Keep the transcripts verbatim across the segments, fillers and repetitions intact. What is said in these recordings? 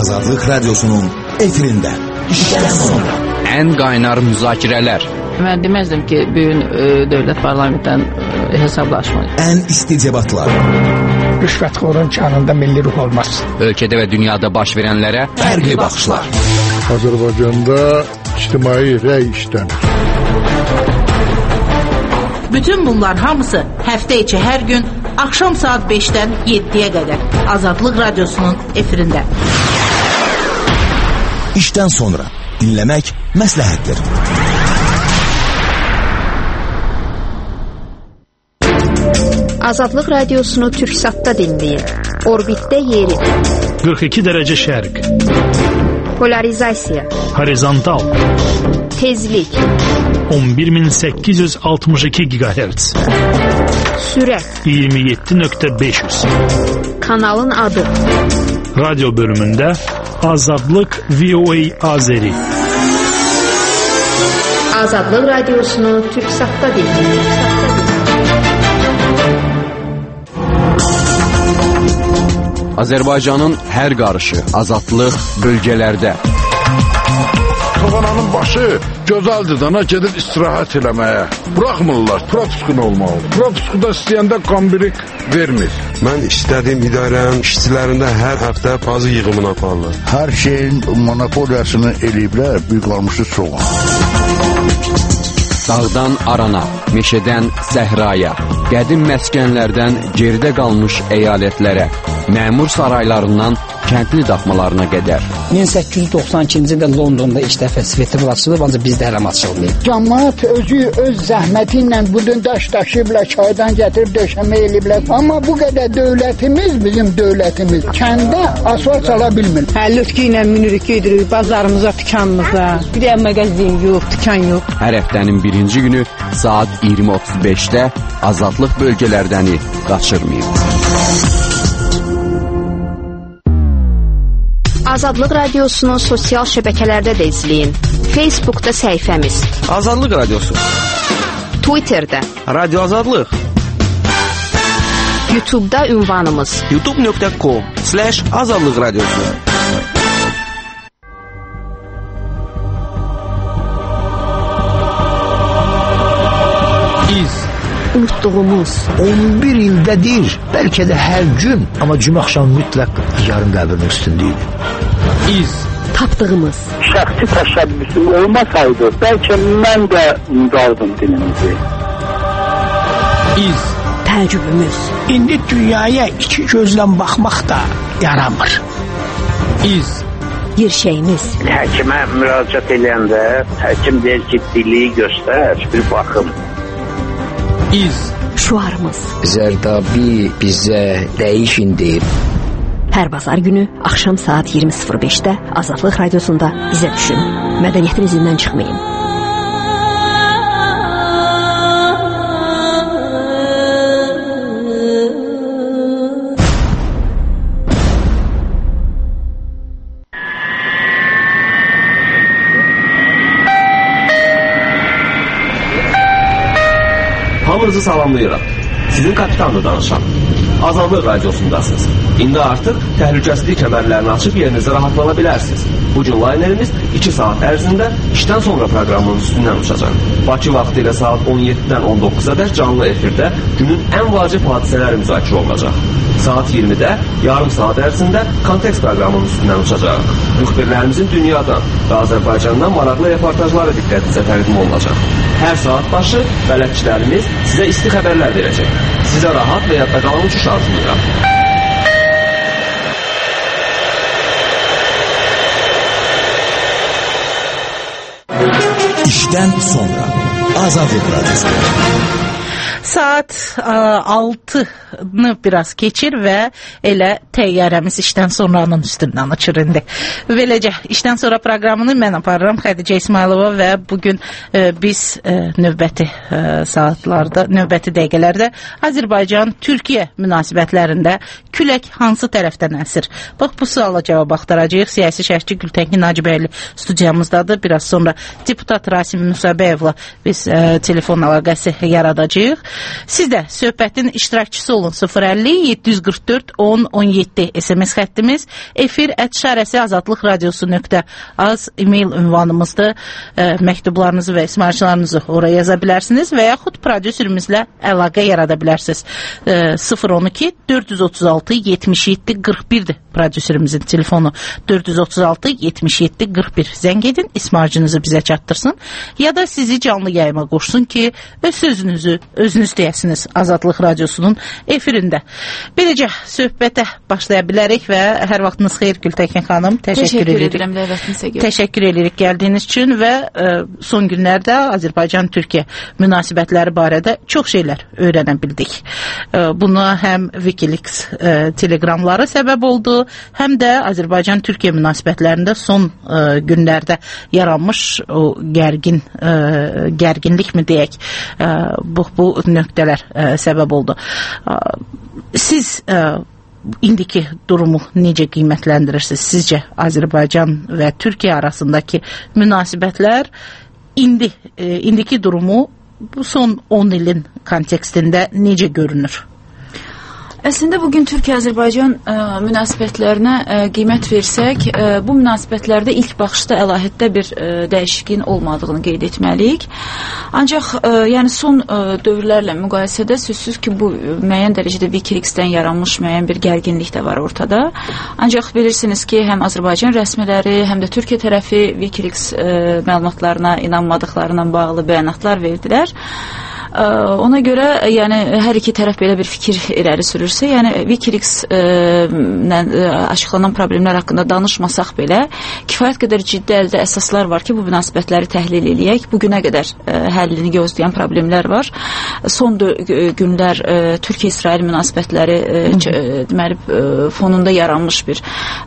Azadlıq Radyosu'nun efirində. İşdən sonra. Ən qaynar müzakirələr. Mən deməzdim ki, bugün e, dövlət parlamentdən e, hesablaşmayın. Ən isti debatlar. Rüşvətxorun canında milli ruh olmaz. Ölkədə və dünyada baş verənlərə fərqli baxışlar. Azərbaycanda ictimai rəy işlənir. Bütün bunlar hamısı həftə içi hər gün axşam saat beşdən yeddiyə qədər Azadlıq Radyosu'nun efirində. İşdən sonra dinləmək məsləhətdir. Azadlıq Radiosunu Türksat'ta dinləyin. Orbitdə yeri. qırx iki dərəcə şərq. Polarizasiya. Horizontal. Tezlik. on bir min səkkiz yüz altmış iki gigahertz. Sürət. iyirmi yeddi nöqtə beş yüz. Kanalın adı. Radyo bölümündə Azadlıq V O A Azeri. Azadlıq Radiosunu Türksat'ta dinləyin. Azərbaycanın hər qarışı, azadlıq bölgələrdə. Soğananın başı gözəldir dana gedib istirahət eləməyə. Bıraxmırlar, propiskun olmalıdır. Propiskuda istəyəndə qambirik vermir. Mən istədiyim idarənin işçilərində hər həftə pazı yığımını aparırlar. Hər şeyin monopoliyasını eləyiblər, büyük qalmışı soğan. Dağdan arana, meşədən səhraya, qədim məskənlərdən geridə qalmış əyalətlərə, məmur saraylarından kəndli daxmalarına qədər. min səkkiz yüz doxsan ikinci ildə Londonda ilk dəfə festival açılıb, ancaq bizdə hələ açılmayıb. Cəmaət özü öz zəhməti ilə budun daş daşıyıblar, çaydan gətirib döşəmə eləyiblər. Amma bu qədər dövlətimiz, bizim dövlətimiz kəndə asfalt sala bilmir. Həllütkü ilə minirik, gedirik bazarımıza, dükanımıza. Bir də mağazin yox, dükan yox. Hər həftənin birinci günü saat iyirmi otuz beşdə Azadlıq bölgələrdəni qaçırmayın. Azadlıq Radiosunu sosial şəbəkələrdə də izləyin. Facebookda səhifəmiz Azadlıq Radiosu, Twitterdə Radio Azadlıq, YouTube'da ünvanımız youtube nöqtə com slash azadlıq radiosu. İz unutduğumuz on bir ildədir, bəlkə də hər gün, amma cümə axşamı mütləq yarın qəbrinin üstündəyik. İz tapdığımız şəxsi təşəbbüsüm olmasaydı, bəlkə mən də unudaldım dilimizi. İz təəccübümüz. İndi dünyaya iki gözlə baxmaq da yaramır. İz Yerşəyimiz. Həkimə müraciət edəndə həkim deyir ki, dili göstər, bir baxım. İz Şuarımız. Zərdabi bizə dəyişin deyib. Hər bazar günü axşam saat iyirmi sıfır beşdə Azadlıq Radiosunda bizə düşün. Mədəniyyətin izindən çıxmayın. Hamınızı salamlayıram. Sizin kapitanla danışan. Azadlıq Radiosundasınız. İndi artıq təhlükəsizlik kəmərlərini açıb yerinizə rahatlana bilərsiniz. Bugün laynerimiz iki saat ərzində işdən sonra proqramının üstündən uçacaq. Bakı vaxtı ilə saat on yeddidən on doqquza qədər canlı efirdə günün ən vacib hadisələri müzakirə olunacaq. Saat iyirmidə yarım saat ərzində kontekst proqramının üstündən uçacaq. Müxbirlərimizin dünyadan və Azərbaycandan maraqlı reportajları diqqətinizə təqdim olunacaq. Hər saat başı bələdçilərimiz sizə isti xəbərlər verəcək. Sizə rahat və yadda qalan uçuş arzulayıram. İşdən sonra Azadlıq Radyosu. Saat altını biraz keçir və elə təyyarəmiz işdən sonranın üstündən uçur indi. Beləcə, işdən sonra proqramını mən aparıram, Xədicə İsmailova və bugün e, biz e, növbəti e, saatlarda, növbəti dəqiqələrdə Azərbaycan-Türkiyə münasibətlərində külək hansı tərəfdən əsir? Bax, bu suala cavab axtaracağıq. Siyasi şərhçi Gültəngi Nacibəyli studiyamızdadır. Biraz sonra deputat Rasim Musabəyevlə biz e, telefon əlaqəsi yaradacağıq. Siz də söhbətin iştirakçısı olun. sıfır əlli yeddi yüz qırx dörd on on yeddi S M S xəttimiz, efir ət şarəsi azadlıq radiosu nöqtə az e-mail ünvanımızdır. E, məktublarınızı və ismarçılarınızı oraya yaza bilərsiniz və yaxud prodüserimizlə əlaqə yarada bilərsiniz. E, sıfır on iki dörd yüz otuz altı yetmiş yeddi qırx birdir prodüserimizin telefonu. dörd yüz otuz altı yetmiş yeddi qırx bir. Zəng edin, ismarcınızı bizə çatdırsın ya da sizi canlı yayıma qoşsun ki, öz sözünüzü özünüz deyəsiniz Azadlıq Radiosunun efirində. Beləcə söhbətə başlaya bilərik və hər vaxtınız xeyir Gültəkin xanım. Təşəkkür, Təşəkkür edirik. edirəm dəvətinizə görə. Təşəkkür edirik gəldiyiniz üçün və ə, son günlərdə Azərbaycan-Türkiyə münasibətləri barədə çox şeylər öyrənə bildik. Ə, buna həm Wikileaks ə, telegramları səbəb oldu, həm də Azərbaycan-Türkiyə münasibətlərində son ə, günlərdə yaranmış o gərgin ə, gərginlik mi deyək, ə, bu, bu nöqtələr ə, səbəb oldu. Ə, siz ə, indiki durumu necə qiymətləndirirsiniz? Sizcə Azərbaycan və Türkiyə arasındakı münasibətlər indi e, indiki durumu bu son on ilin kontekstində necə görünür? Əslində bugün Türkiyə-Azərbaycan ə, münasibətlərinə ə, qiymət versək, ə, bu münasibətlərdə ilk baxışda əlahiddə bir ə, dəyişikliyin olmadığını qeyd etməliyik. Ancaq ə, yəni son ə, dövrlərlə müqayisədə sözsüz ki, bu müəyyən dərəcədə Wikileaks-dən yaranmış müəyyən bir gərginlik də var ortada. Ancaq bilirsiniz ki, həm Azərbaycan rəsmiləri, həm də Türkiyə tərəfi Wikileaks ə, məlumatlarına inanmadıqlarına bağlı bəyanatlar verdilər. Ona görə, yəni hər iki tərəf belə bir fikir irəli sürürsə, yəni Wikileaks-lə açıqlanan problemlər haqqında danışmasaq belə, kifayət qədər ciddi əldə əsaslar var ki, bu münasibətləri təhlil eləyək. Bugünə qədər həllini gözləyən problemlər var. Son günlər Türkiyə-İsrail münasibətləri deməli fonunda yaranmış bir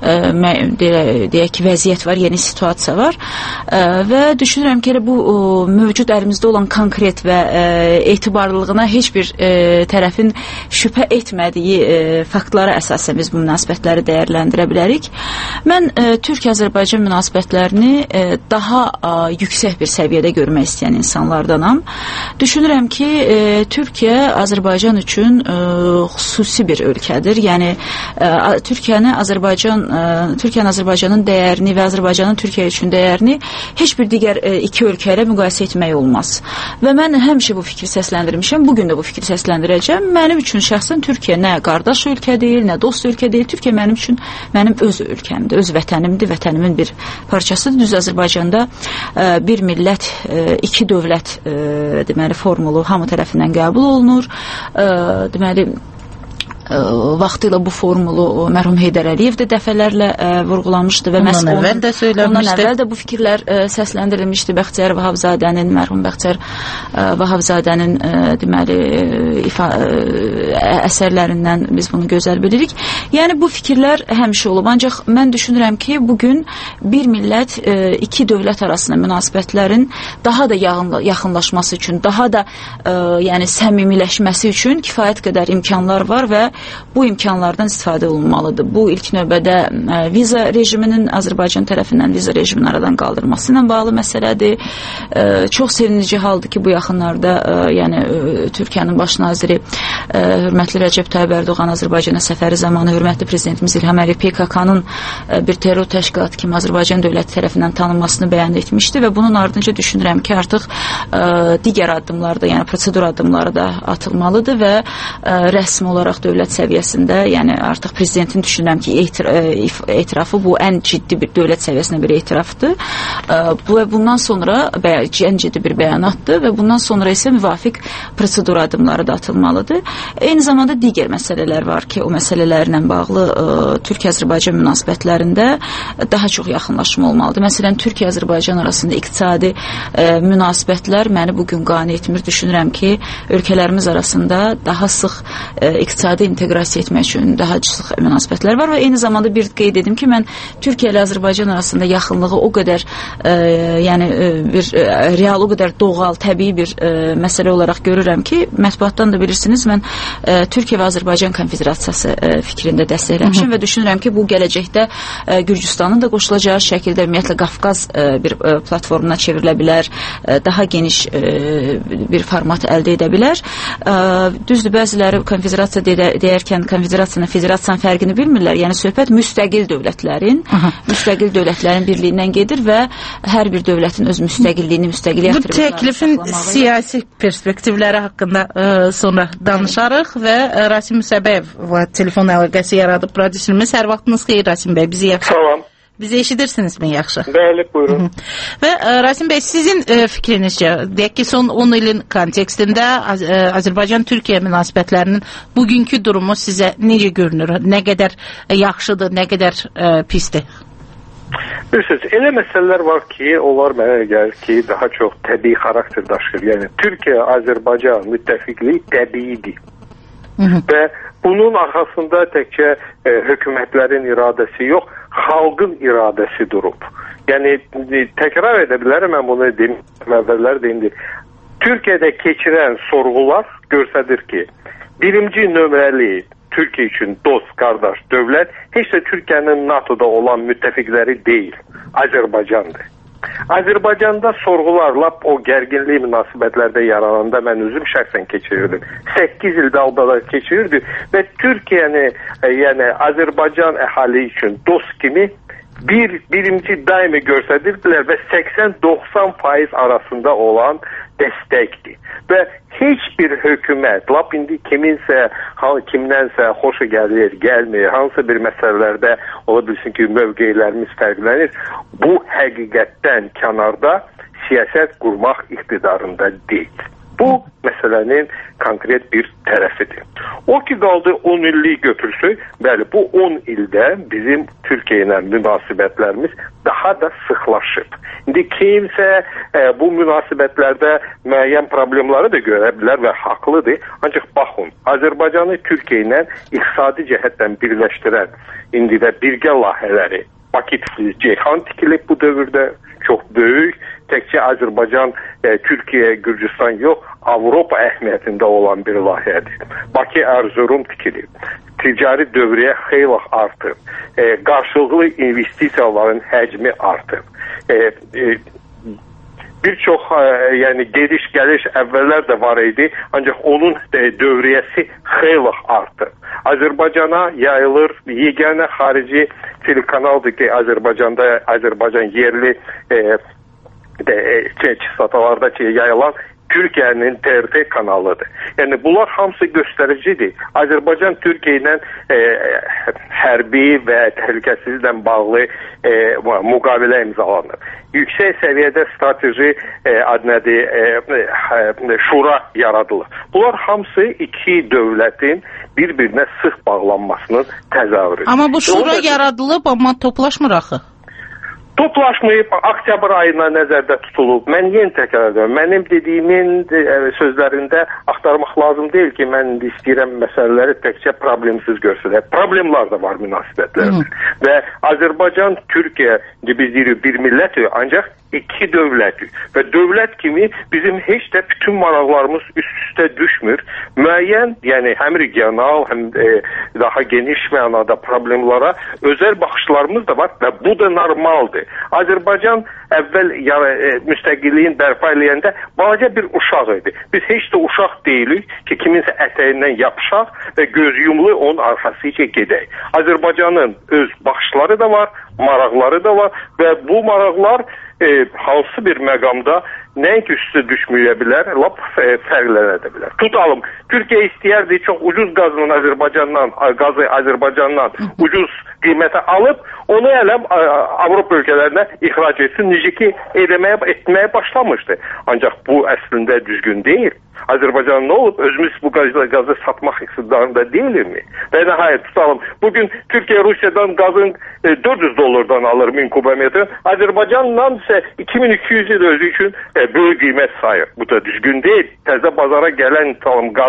deyək ki, vəziyyət var, yeni situasiya var və düşünürəm ki, bu mövcud əlimizdə olan konkret və etibarlılığına heç bir e, tərəfin şübhə etmədiyi e, faktlara əsasən biz bu münasibətləri dəyərləndirə bilərik. Mən e, Türkiyə-Azərbaycan münasibətlərini e, daha a, yüksək bir səviyyədə görmək istəyən insanlardanam. Düşünürəm ki, e, Türkiyə Azərbaycan üçün e, xüsusi bir ölkədir. Yəni e, Türkiyəni Azərbaycan e, Türkiyənin Azərbaycanın dəyərini və Azərbaycanın Türkiyə üçün dəyərini heç bir digər e, iki ölkə ilə müqayisə etmək olmaz. Və mən həmişə bu fikri səsləndirmişəm, bugün də bu fikri səsləndirəcəm. Mənim üçün şəxsən Türkiyə nə qardaş ölkə deyil, nə dost ölkə deyil. Türkiyə mənim üçün mənim öz ölkəmdir, öz vətənimdir, vətənimin bir parçasıdır. Düz Azərbaycanda ə, bir millət, ə, iki dövlət ə, deməli formulu hamı tərəfindən qəbul olunur. Ə, deməli vaxtıyla bu formulu mərhum Heydər Əliyev də dəfələrlə ə, vurğulamışdı və ondan əvvəl də söyləmişdi. Ondan əvvəl də bu fikirlər ə, səsləndirilmişdi. Bəxtiyar Vahabzadənin, mərhum Bəxtiyar ə, Vahabzadənin ə, deməli ifa, ə, əsərlərindən biz bunu gözəl bilirik. Yəni bu fikirlər həmişə olub. Ancaq mən düşünürəm ki, bugün bir millət ə, iki dövlət arasında münasibətlərin daha da yaxınlaşması üçün, daha da ə, yəni səmimiləşməsi üçün kifayət qədər imkanlar var və bu imkanlardan istifadə olunmalıdır. Bu ilk növbədə ə, viza rejiminin Azərbaycan tərəfindən viza rejiminin aradan qaldırılması ilə bağlı məsələdir. Ə, çox sevinici haldır ki, bu yaxınlarda ə, yəni ə, Türkiyənin baş naziri ə, hörmətli Rəcəb Tayyib Ərdoğan Azərbaycana səfəri zamanı hörmətli prezidentimiz İlham Əliyev P K K-nın ə, bir terror təşkilatı kimi Azərbaycan dövləti tərəfindən tanınmasını bəyan etmişdi və bunun ardınca düşünürəm ki, artıq ə, digər addımlarda, yəni prosedur addımları da atılmalıdır və ə, rəsmi olaraq dövlət səviyyəsində, yəni artıq prezidentin düşünürəm ki, etirafı bu ən ciddi bir dövlət səviyyəsində bir etirafdır. Bu və bundan sonra ən ciddi bir bəyanatdır və bundan sonra isə müvafiq prosedur addımları da atılmalıdır. Eyni zamanda digər məsələlər var ki, o məsələlərlə bağlı Türkiyə-Azərbaycan münasibətlərində daha çox yaxınlaşma olmalıdır. Məsələn, Türkiyə-Azərbaycan arasında iqtisadi münasibətlər məni bugün qane etmir. Düşünürəm ki, ölkələrimiz arasında daha sıx iqtisadi inteqrasiya etmək üçün daha açıq münasibətlər var və eyni zamanda bir qeyd edim ki, mən Türkiyə ilə Azərbaycan arasında yaxınlığı o qədər e, yəni e, bir e, real, o qədər doğal, təbii bir e, məsələ olaraq görürəm ki, mətbuatdan da bilirsiniz, mən e, Türkiyə və Azərbaycan konfederasiyası e, fikrində dəstəkləmişəm və düşünürəm ki, bu gələcəkdə e, Gürcüstanın da qoşulacağı şəkildə ümumiyyətlə Qafqaz e, bir e, platformuna çevrilə bilər, e, daha geniş e, bir format əldə edə bilər. E, düzdür, bəziləri konfederasiya deyə, deyərkən konfederasiyanın, federasiyanın fərqini bilmirlər. Yəni söhbət müstəqil dövlətlərin, Aha. müstəqil dövlətlərin birliyindən gedir və hər bir dövlətin öz müstəqilliyini, müstəqillik bu təklifin siyasi perspektivləri haqqında ə, sonra danışarıq və ə, Rasim Müsəbəyev telefon əlaqəsi yaradıb prodüserimiz. Hər vaxtınız xeyir Rasim bəy, bizi yaxşı. Salam. Bizi eşidirsinizmi yaxşı? Bəli, buyurun. Və ə, Rasim bəy, sizin ə, fikrinizcə, deyək ki, son on ilin kontekstində Az Azərbaycan-Türkiyə münasibətlərinin bugünkü durumu sizə necə görünür? Nə qədər yaxşıdır, nə qədər ə, pisdir? Bilirsiniz, elə məsələlər var ki, onlar mənə gəlir ki, daha çox təbii xarakter daşıyır. Yəni, Türkiyə-Azərbaycan müttəfiqliyi təbiidir. Hı -hı. Və bunun arxasında təkcə e, hökumətlərin iradəsi yox, xalqın iradəsi durub. Yəni, təkrar edə bilərəm, mən bunu demişəm, əvvəllər deyimdir. Türkiyədə keçirən sorğular göstərir ki, birinci nömrəli Türkiyə üçün dost, qardaş, dövlət heç də Türkiyənin NATO'da olan müttəfiqləri deyil, Azərbaycandır. Azərbaycanda sorğular lap o gərginlik münasibətlərdə yarananda mən özüm şəxsən keçirirdim. səkkiz ildə albada keçirirdi və Türkiyəni, e, yəni Azərbaycan əhali üçün dost kimi bir birinci daimi göstərirdilər və səksən doxsan faiz arasında olan dəstəkdir. Və heç bir hökumət, lap indi kiminsə, kimdənsə xoşu gəlir, gəlmir, hansı bir məsələlərdə ola bilsin ki, mövqeylərimiz fərqlənir, bu həqiqətdən kənarda siyasət qurmaq iqtidarında deyil. Bu məsələnin konkret bir tərəfidir. O ki qaldı on illik götürsək, bəli, bu on ildə bizim Türkiyə ilə münasibətlərimiz daha da sıxlaşıb. İndi kimsə e, bu münasibətlərdə müəyyən problemləri də görə bilər və haqlıdır. Ancaq baxın, Azərbaycanı Türkiyə ilə iqtisadi cəhətdən birləşdirən indi də birgə layihələri Bakı-Ceyhan tikilib bu dövrdə çox böyük. Təkcə Azərbaycan, e, Türkiyə, Gürcüstan yox, Avropa əhəmiyyətində olan bir layihədir. Bakı-Erzurum tikilib. Ticari dövrəyə xeyli artıb. E, qarşılıqlı investisiyaların həcmi artıb. E, e, bir çox e, yəni gediş-gəliş əvvəllər də var idi, ancaq onun e, dövriyəsi xeyli artıb. Azərbaycana yayılır, yeganə xarici telekanaldır ki, Azərbaycanda Azərbaycan yerli e, de, e, çatsalarda yayılan Türkiyənin T R T kanalıdır. Yəni bunlar hamısı göstəricidir. Azərbaycan Türkiyə ilə e, hərbi və təhlükəsizliklə bağlı e, müqavilə imzalanır. Yüksək səviyyədə strateji e, adnədir, e, e, şura yaradılır. Bunlar hamısı iki dövlətin bir-birinə sıx bağlanmasının təzahürüdür. Amma bu şura Sonra... yaradılıb, amma toplaşmır axı. Toplaşmayıb, oktyabr ayına nəzərdə tutulub. Mən yeni təkrar edirəm. Mənim dediyimin e, sözlərində axtarmaq lazım deyil ki, mən istəyirəm məsələləri təkcə problemsiz görsələr. Problemlər də var münasibətlərdə. Və Azərbaycan, Türkiyə, biz deyirik bir millətdir, ancaq iki dövlətdir. Və dövlət kimi bizim heç də bütün maraqlarımız üst-üstə düşmür. Müəyyən, yəni həm regional, həm e, daha geniş mənada problemlara özəl baxışlarımız da var və bu da normaldır. Azərbaycan əvvəl yəni, e, müstəqilliyin bərpa eləyəndə balaca bir uşaq idi. Biz heç də uşaq deyilik ki, kiminsə ətəyindən yapışaq və göz yumlu onun arxasıca gedək. Azərbaycanın öz baxışları da var, maraqları da var və bu maraqlar e, hansı bir məqamda nəinki üstü düşməyə bilər, lap fərqlənə də bilər. Tutalım, Türkiyə istəyərdi çox ucuz qazının Azərbaycandan, qazı Azərbaycandan ucuz qiymətə alıb, onu elə Avropa ölkələrinə ixrac etsin, necə ki, eləməyə, etməyə başlamışdı. Ancaq bu əslində düzgün deyil. Azərbaycan nə olub? Özümüz bu qazı, qazı satmaq iqtidarında deyilmi? Və nəhayət tutalım, bugün Türkiyə Rusiyadan qazın e, dörd yüz dollardan alır min kubometr, Azərbaycandan isə iki min iki yüz özü üçün e, böyük qiymət sayır. Bu da düzgün deyil. Təzə bazara gələn tutalım qazın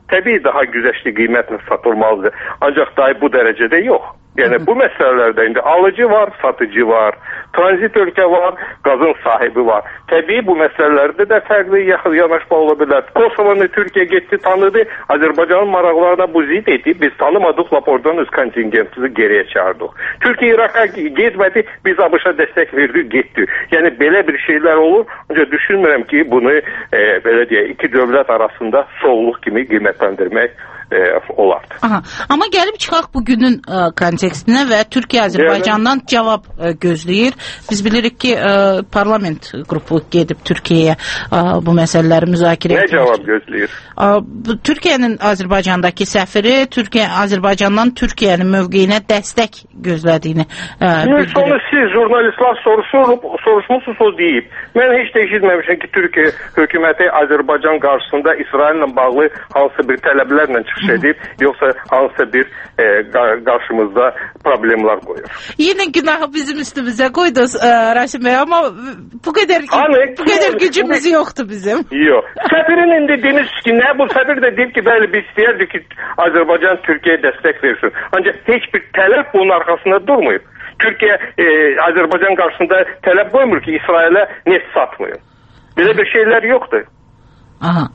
təbii daha güzəşli qiymətlə satılmalıdır. Ancaq dahi bu dərəcədə yox. Yəni bu məsələlərdə indi alıcı var, satıcı var, tranzit ölkə var, qazın sahibi var. Təbii bu məsələlərdə də fərqli yanaşma ola bilər. Kosovonu Türkiyə getdi, tanıdı, Azərbaycanın maraqlarına bu zid etdi. Biz tanımadıqla oradan öz kontingentimizi geriyə çağırdıq. Türkiyə İraqa getmədi, biz ABŞ-a dəstək verdik, getdi. Yəni belə bir şeylər olur. Ancaq düşünmürəm ki, bunu e, belə deyək, iki dövlət arasında soğuqluq kimi qiymətləndirmək e, olardı. Aha. Amma gəlib çıxaq bugünün e, kontekstinə və Türkiyə Azərbaycandan yəni, cavab e, gözləyir. Biz bilirik ki, e, parlament qrupu gedib Türkiyəyə e, bu məsələləri müzakirə etmək. Nə cavab gözləyir? E, Türkiyənin Azərbaycandakı səfiri Türkiyə Azərbaycandan Türkiyənin mövqeyinə dəstək gözlədiyini e, bildirir. Onu siz jurnalistlər soruşur, soruşmusunuz o deyib. Mən heç də eşitməmişəm ki, Türkiyə hökuməti Azərbaycan qarşısında İsraillə bağlı hansı bir tələblərlə çıxış edib, yoxsa hansısa bir e, qarşımızda problemlər qoyur. Yenə günahı bizim üstümüzə qoydunuz e, Rasim bəy, amma bu qədər, hani, bu qədər gücümüz yoxdur bizim. Yox. Səfirin indi demiş ki, nə bu səfir də deyib ki, bəli biz istəyərdik ki, Azərbaycan Türkiyəyə dəstək versin. Ancaq heç bir tələb bunun arxasında durmuyor. Türkiyə e, Azərbaycan qarşısında tələb qoymur ki, İsrailə neft satmayın. Belə bir şeylər yoxdur. Aha.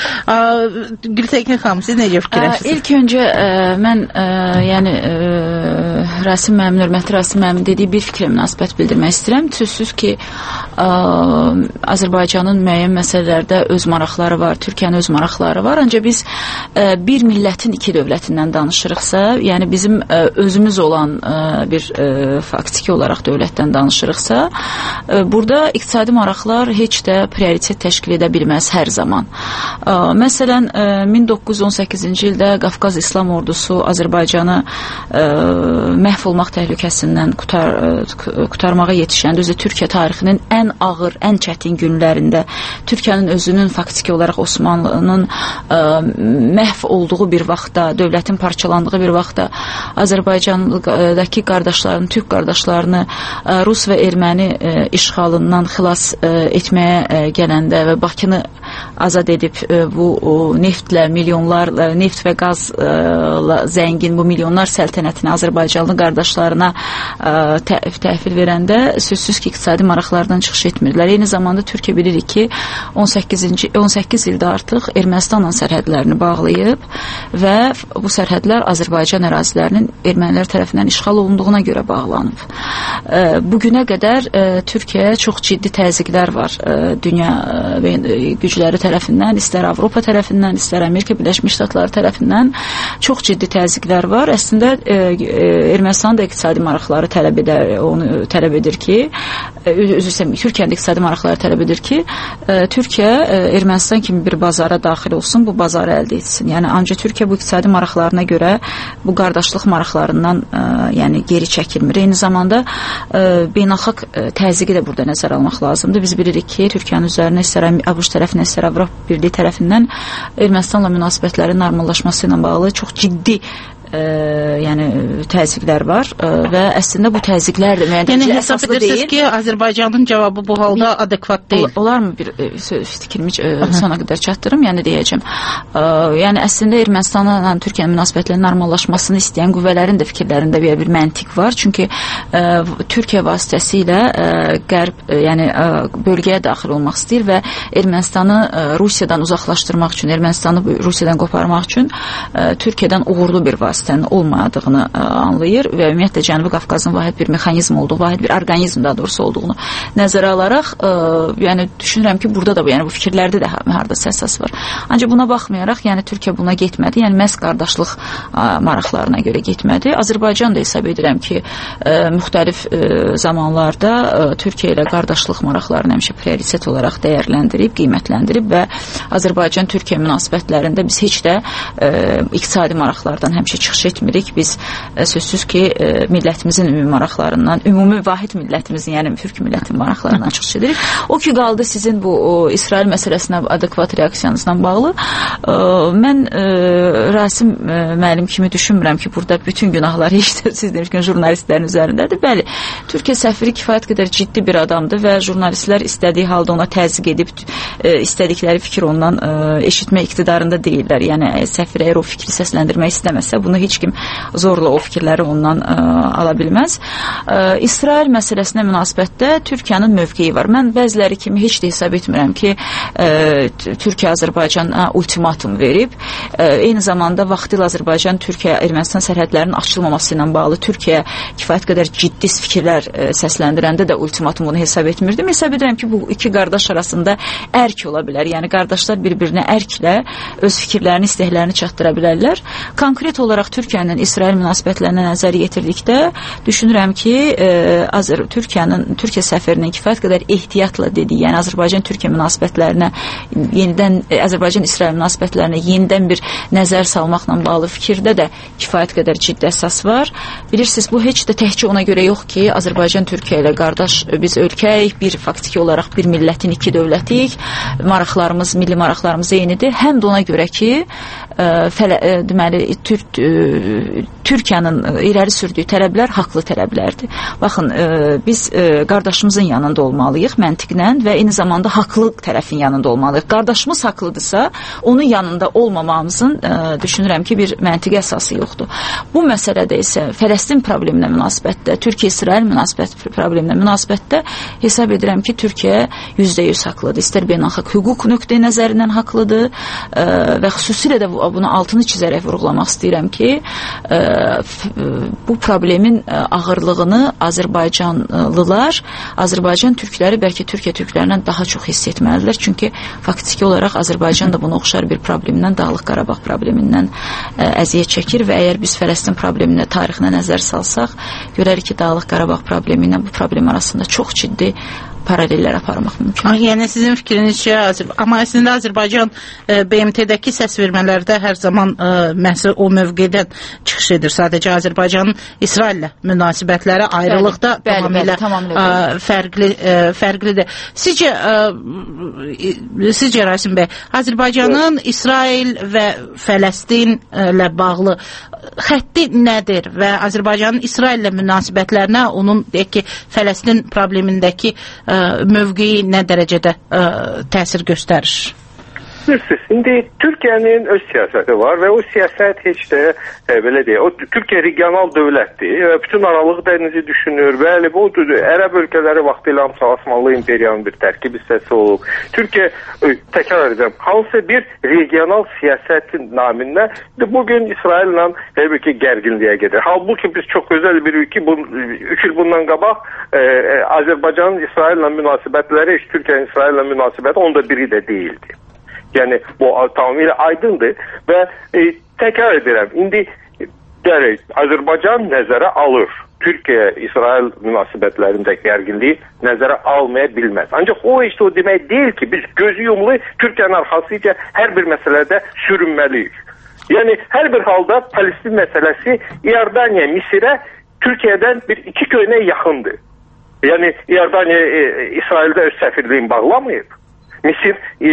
Gültekin xanım, siz necə fikirləşirsiniz? İlk öncə ə, mən ə, yəni ə, Rasim müəllim, hörmətli Rasim müəllim dediyi bir fikrə münasibət bildirmək istəyirəm. Sözsüz ki, ə, Azərbaycanın müəyyən məsələlərdə öz maraqları var, Türkiyənin öz maraqları var. Ancaq biz ə, bir millətin iki dövlətindən danışırıqsa, yəni bizim ə, özümüz olan ə, bir ə, faktiki olaraq dövlətdən danışırıqsa, ə, burada iqtisadi maraqlar heç də prioritet təşkil edə bilməz hər zaman. Ə, məsələn, ə, min doqquz yüz on səkkizinci ildə Qafqaz İslam Ordusu Azərbaycanı ə, məhv olmaq təhlükəsindən qutar, ə, qutarmağa yetişəndə, özü Türkiyə tarixinin ən ağır, ən çətin günlərində Türkiyənin özünün faktiki olaraq Osmanlının ə, məhv olduğu bir vaxtda, dövlətin parçalandığı bir vaxtda Azərbaycandakı qardaşlarını, Türk qardaşlarını ə, Rus və Erməni ə, işğalından xilas ə, etməyə ə, gələndə və Bakını azad edib bu neftlə, milyonlarla, neft və qazla zəngin bu milyonlar səltənətini Azərbaycanlı qardaşlarına tə təhvil verəndə sözsüz ki, iqtisadi maraqlardan çıxış etmirlər. Eyni zamanda Türkiyə bilirik ki, on səkkizinci on səkkiz ildə artıq Ermənistanla sərhədlərini bağlayıb və bu sərhədlər Azərbaycan ərazilərinin ermənilər tərəfindən işğal olunduğuna görə bağlanıb. Bugünə qədər Türkiyəyə çox ciddi təzyiqlər var dünya gücləri tərəfindən, istər Avropa tərəfindən, istər Amerika Birləşmiş Ştatları tərəfindən çox ciddi təzyiqlər var. Əslində e, e, Ermənistan da iqtisadi maraqları tələb edir, onu tələb edir ki, üzr istəyirəm, Türkiyənin iqtisadi maraqları tələb edir ki, e, Türkiyə e, Ermənistan kimi bir bazara daxil olsun, bu bazarı əldə etsin. Yəni ancaq Türkiyə bu iqtisadi maraqlarına görə bu qardaşlıq maraqlarından e, yəni geri çəkilmir. Eyni zamanda e, beynəlxalq e, təzyiqi də burada nəzərə almaq lazımdır. Biz bilirik ki, Türkiyənin üzərinə istər ABŞ tərəfindən, istər Avropa Birliyi tərəfindən Ermənistanla münasibətlərin normallaşması ilə bağlı çox ciddi Ə, yəni təzyiqlər var ə, və əslində bu təzyiqlər də müəyyən yəni hesab edirsiniz ki, Azərbaycanın cavabı bu halda adekvat deyil. Ol, olarmı bir fikrimi sona qədər çatdırım, yəni deyəcəm. Ə, yəni əslində Ermənistanla Türkiyənin münasibətlərinin normallaşmasını istəyən qüvvələrin də fikirlərində bir, bir məntiq var. Çünki ə, Türkiyə vasitəsilə ə, qərb ə, yəni ə, bölgəyə daxil olmaq istəyir və Ermənistanı ə, Rusiyadan uzaqlaşdırmaq üçün, Ermənistanı Rusiyadan qoparmaq üçün ə, Türkiyədən uğurlu bir vasitə olmadığını ə, anlayır və ümumiyyətlə Cənubi Qafqazın vahid bir mexanizm olduğu, vahid bir orqanizm daha doğrusu olduğunu nəzərə alaraq, ə, yəni düşünürəm ki, burada da bu, yəni bu fikirlərdə də hardasa əsas var. Ancaq buna baxmayaraq, yəni Türkiyə buna getmədi, yəni məhz qardaşlıq ə, maraqlarına görə getmədi. Azərbaycan da hesab edirəm ki, ə, müxtəlif ə, zamanlarda ə, Türkiyə ilə qardaşlıq maraqlarını həmişə prioritet olaraq dəyərləndirib, qiymətləndirib və Azərbaycan-Türkiyə münasibətlərində biz heç də ə, iqtisadi maraqlardan həmişə çıxış etmirik. Biz ə, sözsüz ki, ə, millətimizin ümumi maraqlarından, ümumi vahid millətimizin, yəni türk millətin maraqlarından çıxış edirik. O ki, qaldı sizin bu o, İsrail məsələsinə adekvat reaksiyanızla bağlı. Ə, mən ə, Rasim ə, müəllim kimi düşünmürəm ki, burada bütün günahlar heç də siz demişkən jurnalistlərin üzərindədir. Bəli, Türkiyə səfiri kifayət qədər ciddi bir adamdır və jurnalistlər istədiyi halda ona təzyiq edib ə, istədikləri fikir ondan ə, eşitmək iqtidarında deyirlər. Yəni səfir əgər o fikri səsləndirmək istəməsə, bunu heç kim zorla o fikirləri ondan ə, ala bilməz. Ə, İsrail məsələsinə münasibətdə Türkiyənin mövqeyi var. Mən bəziləri kimi heç də hesab etmirəm ki, ə, Türkiyə Azərbaycana ultimatum verib. Ə, eyni zamanda vaxtilə Azərbaycan Türkiyə Ermənistan sərhədlərinin açılmaması ilə bağlı Türkiyə kifayət qədər ciddi fikirlər ə, səsləndirəndə də ultimatumunu hesab etmirdim. Hesab edirəm ki, bu iki qardaş arasında ərk ola bilər. Yəni qardaşlar bir-birinə ərklə öz fikirlərini, istəklərini çatdıra bilərlər. Konkret olaraq Türkiyənin İsrail münasibətlərinə nəzər yetirdikdə düşünürəm ki, e, Azər Türkiyənin Türkiyə səfirinin kifayət qədər ehtiyatla dediyi, yəni Azərbaycan-Türkiyə münasibətlərinə yenidən e, Azərbaycan-İsrail münasibətlərinə yenidən bir nəzər salmaqla bağlı fikirdə də kifayət qədər ciddi əsas var. Bilirsiniz, bu heç də təkcə ona görə yox ki, Azərbaycan-Türkiyə ilə qardaş biz ölkəyik, bir faktiki olaraq bir millətin iki dövlətik, maraqlarımız, milli maraqlarımız eynidir. Həm də ona görə ki, ə, fələ, ə, deməli, Türk, ə, Türkiyənin irəli sürdüyü tələblər haqlı tələblərdir. Baxın, ə, biz ə, qardaşımızın yanında olmalıyıq məntiqlə və eyni zamanda haqlı tərəfin yanında olmalıyıq. Qardaşımız haqlıdırsa, onun yanında olmamamızın ə, düşünürəm ki, bir məntiqi əsası yoxdur. Bu məsələdə isə Fələstin probleminə münasibətdə, Türkiyə-İsrail münasibət probleminə münasibətdə hesab edirəm ki, Türkiyə yüzdə yüz haqlıdır. İstər beynəlxalq hüquq nöqteyi nəzərindən haqlıdır ə, və xüsusilə də bunu altını çizərək vurğulamaq istəyirəm ki, ə, bu problemin ağırlığını Azərbaycanlılar, Azərbaycan türkləri bəlkə Türkiyə türklərindən daha çox hiss etməlidirlər. Çünki faktiki olaraq Azərbaycan da buna oxşar bir problemdən, Dağlıq Qarabağ problemindən ə, əziyyət çəkir və əgər biz Fələstin probleminə, tarixinə nəzər salsaq, görərik ki, Dağlıq Qarabağ problemi ilə bu problem arasında çox ciddi paralellər aparmaq mümkün. Yəni sizin fikrinizcə, amma əslində Azərbaycan B M T-dəki səs vermələrdə hər zaman məhz o mövqedən çıxış edir. Sadəcə Azərbaycanın İsraillə münasibətləri ayrılıqda bəli, tamamilə, bəli, tamamilə ə, fərqli, ə, fərqlidir. Sizcə, ə, sizcə Rasim bəy, Azərbaycanın evet. İsrail və Fələstinlə bağlı xətti nədir və Azərbaycanın İsraillə münasibətlərinə onun deyək ki, Fələstin problemindəki ə, mövqeyi nə dərəcədə ə, təsir göstərir? Bilirsiniz, indi Türkiyənin öz siyasəti var və o siyasət heç də e, belə deyək, o Türkiyə regional dövlətdir və bütün Aralıq dənizi düşünür. Bəli, bu Ərəb ölkələri vaxtilə hamısı Osmanlı imperiyanın bir tərkib hissəsi olub. Türkiyə, e, təkrar edəcəm, hansı bir regional siyasətin naminə bugün İsraillə elə ki gərginliyə gedir. Halbuki biz çox gözəl bir ülke, üç il bundan qabaq e, e, Azərbaycanın İsraillə münasibətləri, Türkiyənin İsraillə münasibəti onda biri də deyildi. Yəni bu tamamilə aydındır və e, təkrar edirəm, indi dəri, Azərbaycan nəzərə alır. Türkiyə-İsrail münasibətlərində gərginliyi nəzərə almaya bilməz. Ancaq o işte o demək deyil ki, biz gözü yumlu Türkiyənin arxasıca hər bir məsələdə sürünməliyik. Yəni hər bir halda Palestin məsələsi İordaniya, Misirə Türkiyədən bir iki köynək yaxındır. Yəni İordaniya e, İsraildə öz səfirliyin bağlamayıb. Misir e,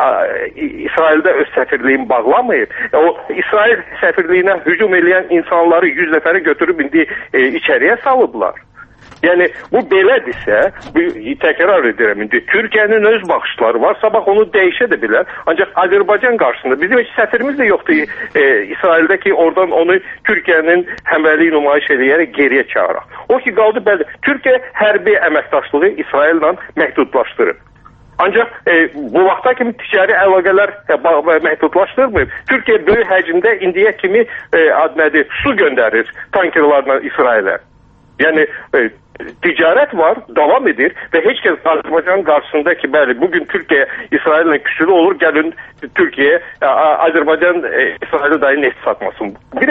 İsraildə öz səfirliyin bağlamayıb. O İsrail səfirliyinə hücum edən insanları yüz nəfəri götürüb indi e, içəriyə salıblar. Yəni bu belədirsə, bu, təkrar edirəm, indi Türkiyənin öz baxışları var, sabah onu dəyişə də bilər. Ancaq Azərbaycan qarşısında bizim heç səfirimiz də yoxdur e, İsraildə ki, oradan onu Türkiyənin həmrəyliyi nümayiş edərək geriyə çağıraq. O ki qaldı, bəli, Türkiyə hərbi əməkdaşlığı İsraillə məhdudlaşdırıb. Ancaq e, bu vaxta kimi ticari əlaqələr e, məhdudlaşdırmayıb. Türkiyə böyük həcmdə indiyə kimi e, ad nədir, su göndərir tankerlarla İsrailə. Yəni e, ticarət var, davam edir və heç kəs Azərbaycanın qarşısında ki, bəli, bugün Türkiyə İsraillə küsülü olur, gəlin Türkiyə, Azərbaycan e, İsrail'e dair neft satmasın. Bir de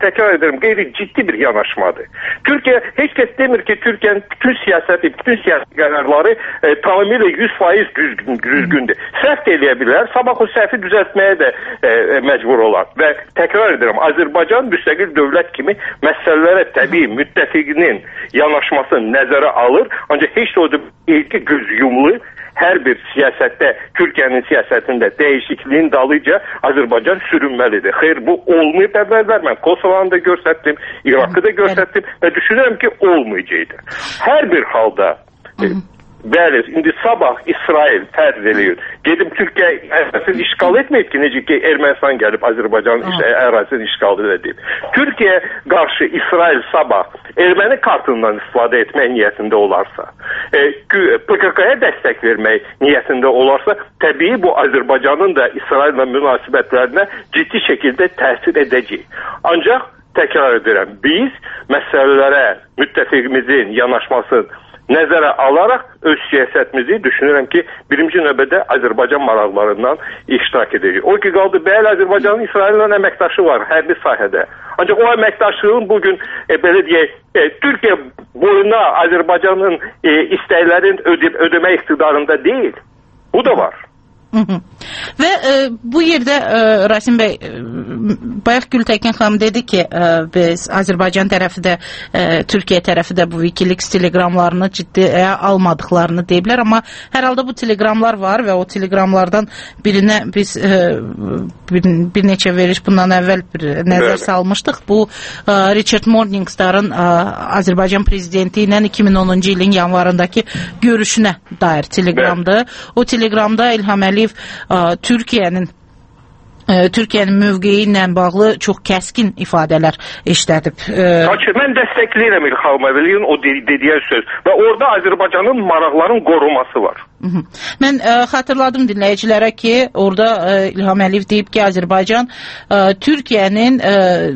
tekrar ederim, qeyri-ciddi bir yanaşmadır. Türkiye, heç kəs demir ki, Türkiye'nin bütün siyaseti, bütün siyasi qərarları e, tamamilə yüz faiz düzgün, düzgündür. Səhv də eləyə bilər, sabah o səhvi düzəltməyə də e, məcbur olar. Və təkrar edirəm, Azərbaycan müstəqil dövlət kimi məsələlərə təbii müttəfiqinin yanaşmasını nəzərə alır, ancaq heç də o deyil ki, göz yumulu hər bir siyasətdə, Türkiye'nin siyasətində dəyişikliyin dalıca Azərbaycan sürünməlidir. Xeyr, bu olmayıb əvvəllər. Mən Kosovanı da göstərdim, İraqı da göstərdim və düşünürəm ki, olmayacaqdı. Hər bir halda e, bəli, indi sabah İsrail fərz eləyir. Gedib Türkiyə ərazisini işğal etməyib ki, necə ki Ermənistan gəlib Azərbaycan ərazisini işğal edib. Türkiyə qarşı İsrail sabah erməni kartından istifadə etmək niyyətində olarsa, e, P K K-ya dəstək vermək niyyətində olarsa, təbii bu Azərbaycanın da İsraillə münasibətlərinə ciddi şəkildə təsir edəcək. Ancaq təkrar edirəm, biz məsələlərə müttəfiqimizin yanaşmasını nəzərə alaraq öz siyasətimizi düşünürəm ki, birinci növbədə Azərbaycan maraqlarından iştirak edəcək. O ki, qaldı, bəli, Azərbaycanın İsraillə əməkdaşı var hərbi sahədə. Ancaq o əməkdaşlığın bugün, e, belə deyək, e, Türkiyə boyuna Azərbaycanın e, istəklərin öde ödəmə iqtidarında deyil. Bu da var. Hı -hı. Və e, bu yerdə e, Rasim bəy, e, bayaq Gültəkin xanım dedi ki, e, biz Azərbaycan tərəfi də, e, Türkiyə tərəfi də bu Wikileaks telegramlarını ciddiyə almadıqlarını deyiblər, amma hər halda bu telegramlar var və o telegramlardan birinə biz e, bir, bir neçə veriş bundan əvvəl bir nəzər Bəli. salmışdıq. Bu e, Richard Morningstar'ın e, Azərbaycan prezidenti ilə iki min onuncu ilin yanvarındakı görüşünə dair telegramdır. Bəli. O telegramda İlham Əliyev Türkiye'nin Türkiye'nin mövqeyi ilə bağlı çox kəskin ifadələr işlədib. Açıq, mən dəstəkləyirəm İlham Əliyevin o dediyi söz və orada Azərbaycanın maraqlarının qorunması var. Hı -hı. Mən ə, xatırladım dinləyicilərə ki, orada ə, İlham Əliyev deyib ki, Azərbaycan ə, Türkiyənin ə,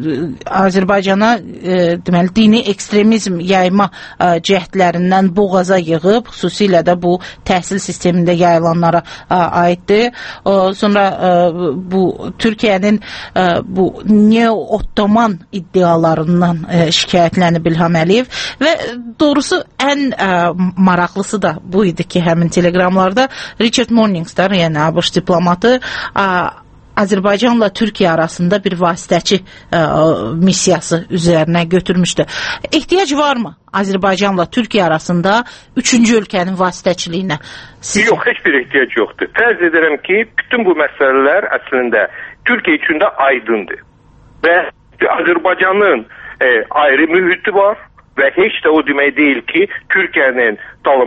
Azərbaycana ə, deməli dini ekstremizm yayma ə, cəhdlərindən boğaza yığıb, xüsusilə də bu təhsil sistemində yayılanlara ə, aiddir. Ə, sonra ə, bu Türkiyənin ə, bu neo-ottoman iddialarından ə, şikayətlənib İlham Əliyev və doğrusu ən ə, maraqlısı da bu idi ki, həmin televiziya proqramlarda Richard Morningstar, yəni ABŞ diplomatı, Azərbaycanla Türkiyə arasında bir vasitəçi ə, missiyası üzərinə götürmüşdü. Ehtiyac varmı Azərbaycanla Türkiyə arasında üçüncü ölkənin vasitəçiliyinə? Sizin... Yox, heç bir ehtiyac yoxdur. Fərz edirəm ki, bütün bu məsələlər əslində Türkiyə üçün də aydındır. Və Azərbaycanın e, ayrı mühiti var və heç də o demək deyil ki, Türkiyənin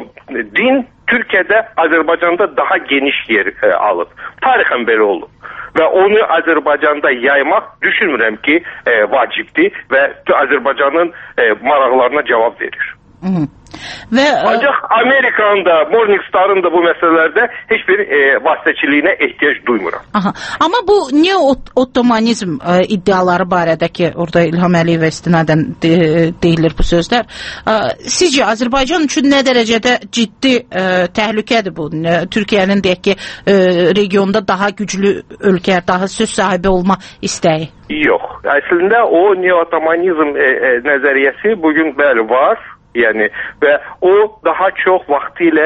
din Türkiyədə Azərbaycanda daha geniş yer e, alıb. Tarixən belə olub. Və onu Azərbaycanda yaymaq düşünmürəm ki, e, vacibdir və Azərbaycanın e, maraqlarına cavab verir. Hı -hı. Və, ancaq Amerikanın da, Morningstar'ın da bu məsələlərdə heç bir e, vasitəçiliyinə ehtiyac duymuram. Aha. Amma bu neo-ottomanizm e, iddiaları barədə ki, orada İlham Əliyevə istinadən de, deyilir bu sözlər. E, sizcə Azərbaycan üçün nə dərəcədə ciddi e, təhlükədir bu? E, Türkiyənin deyək ki, e, regionda daha güclü ölkə, daha söz sahibi olma istəyi? Yox. Əslində o neo-ottomanizm e, e, nəzəriyyəsi bugün bəli var. Yəni və o daha çox vaxtilə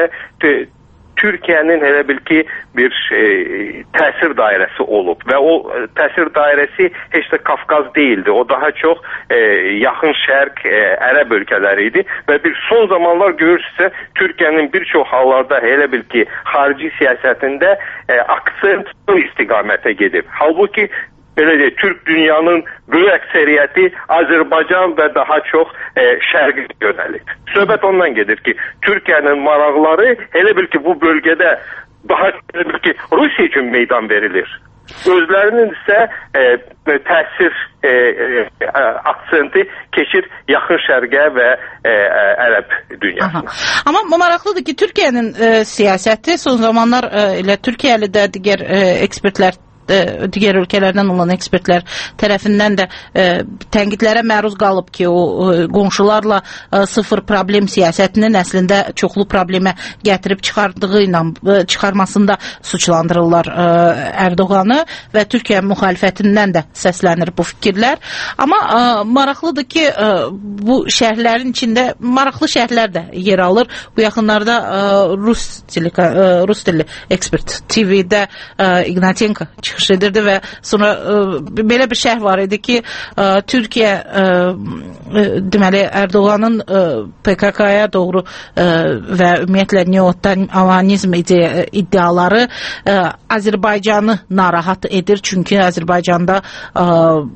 Türkiyənin elə bil ki bir e, təsir dairəsi olub və o e, təsir dairəsi heç də Qafqaz deyildi. O daha çox e, yaxın şərq, e, ərəb ölkələri idi və bir son zamanlar görürsünüzsə Türkiyənin bir çox hallarda elə bil ki xarici siyasətində e, aksent bu istiqamətə gedib. Halbuki belə deyək, Türk dünyanın böyük əksəriyyəti Azərbaycan və daha çox e, şərqə yönəlib. Söhbət ondan gedir ki, Türkiyənin maraqları elə bil ki, bu bölgədə daha elə bil ki, Rusiya üçün meydan verilir. Özlərinin isə e, təsir e, e, aksenti keçir yaxın şərqə və e, ərəb dünyasına. Aha. Amma maraqlıdır ki, Türkiyənin e, siyasəti son zamanlar e, elə Türkiyəli də digər e, ekspertlər e, digər ölkələrdən olan ekspertlər tərəfindən də e, tənqidlərə məruz qalıb ki, o e, qonşularla e, sıfır problem siyasətinin əslində çoxlu problemə gətirib çıxardığı ilə e, çıxarmasında suçlandırırlar e, Ərdoğanı və Türkiyə müxalifətindən də səslənir bu fikirlər. Amma e, maraqlıdır ki, e, bu şərhlərin içində maraqlı şərhlər də yer alır. Bu yaxınlarda e, Rus dili, e, Rus dili ekspert T V-də e, Ignatenko çıxış edirdi və sonra ə, belə bir şərh var idi ki, ə, Türkiyə ə, ə, deməli Ərdoğanın ə, P K K-ya doğru ə, və ümumiyyətlə neo-avanizm iddiaları ə, Azərbaycanı narahat edir, çünki Azərbaycanda ə,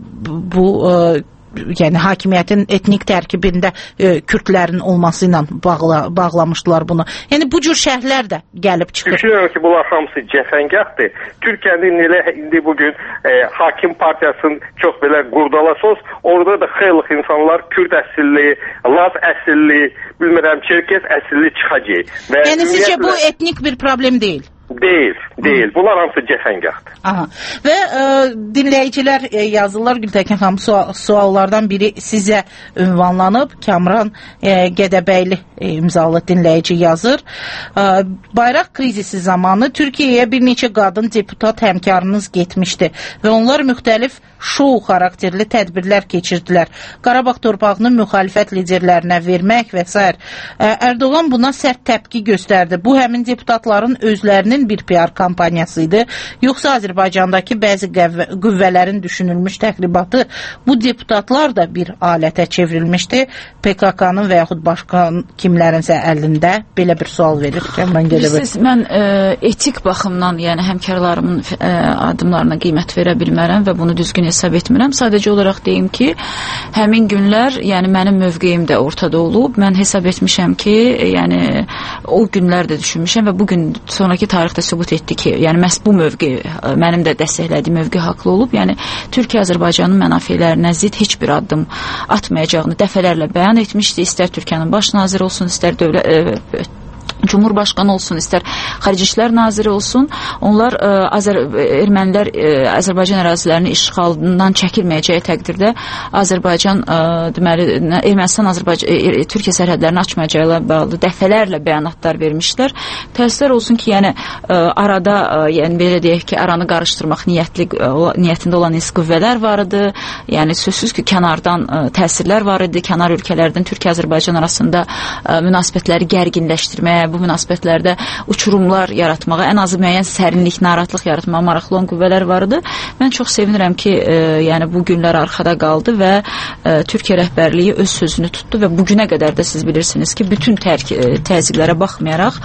bu ə, yəni hakimiyyətin etnik tərkibində e, Kürdlərin olması ilə bağla, bağlamışdılar bunu. Yəni bu cür şərhlər də gəlib çıxır. Düşünürəm ki, bunlar hamısı cəfəngahdır. Türkiyənin elə indi bugün e, hakim partiyasının çox belə qurdalasos, orada da xeyli insanlar Kürd əsilli, Laz əsilli, bilmirəm, Çerkes əsilli çıxacaq. Və yəni sizcə bu etnik bir problem deyil? Deyil, deyil. Bunlar hamısı cəfəngahdır. Aha. Və e, dinləyicilər e, yazırlar, Gültəkin xanım, sual, suallardan biri sizə ünvanlanıb. Kamran e, Gədəbəyli e, imzalı dinləyici yazır. E, bayraq krizisi zamanı Türkiyəyə bir neçə qadın deputat həmkarınız getmişdi və onlar müxtəlif şou xarakterli tədbirlər keçirdilər. Qarabağ torpağını müxalifət liderlərinə vermək və s. E, Ərdoğan buna sərt təpki göstərdi. Bu həmin deputatların özlərinin bir P R kampaniyası idi, yoxsa Azərbaycandakı bəzi qüvvələrin düşünülmüş təxribatı bu deputatlar da bir alətə çevrilmişdi. P K K-nın və yaxud başqa kimlərinsə əlində belə bir sual verir. Bilirsiniz, mən e, etik baxımdan, yəni həmkarlarımın e, adımlarına qiymət verə bilmərəm və bunu düzgün hesab etmirəm. Sadəcə olaraq deyim ki, həmin günlər, yəni mənim mövqeyim də ortada olub. Mən hesab etmişəm ki, yəni o günlər də düşünmüşəm və bugün sonraki tarixdə sübut etdi ki, yəni məhz bu mövqe mənim də dəstəklədiyim mövqe haqlı olub. Yəni Türkiyə Azərbaycanın mənafelərinə zid heç bir addım atmayacağını dəfələrlə bəyan etmişdi. İstər Türkiyənin baş naziri olsun, istər dövlət e, Cumhurbaşqanı olsun, istər Xarici İşlər Naziri olsun, onlar ə, Azər ermənilər ə, Azərbaycan ərazilərinin işğalından çəkilməyəcəyi təqdirdə Azərbaycan ə, deməli Ermənistan Azərbaycan e, Türkiyə sərhədlərini açmayacağıyla bağlı dəfələrlə bəyanatlar vermişlər. Təəssüflər olsun ki, yəni ə, arada ə, yəni belə deyək ki, aranı qarışdırmaq niyyətli ə, niyyətində olan qüvvələr var idi. Yəni sözsüz ki, kənardan ə, təsirlər var idi. Kənar ölkələrdən Türkiyə Azərbaycan arasında ə, münasibətləri gərginləşdirməyə, bu münasibətlərdə uçurumlar yaratmağa, ən azı müəyyən sərinlik, narahatlıq yaratmağa maraqlı olan qüvvələr var idi. Mən çox sevinirəm ki, e, yəni bu günlər arxada qaldı və e, Türkiyə rəhbərliyi öz sözünü tutdu və bugünə qədər də siz bilirsiniz ki, bütün tərk, e, təzyiqlərə baxmayaraq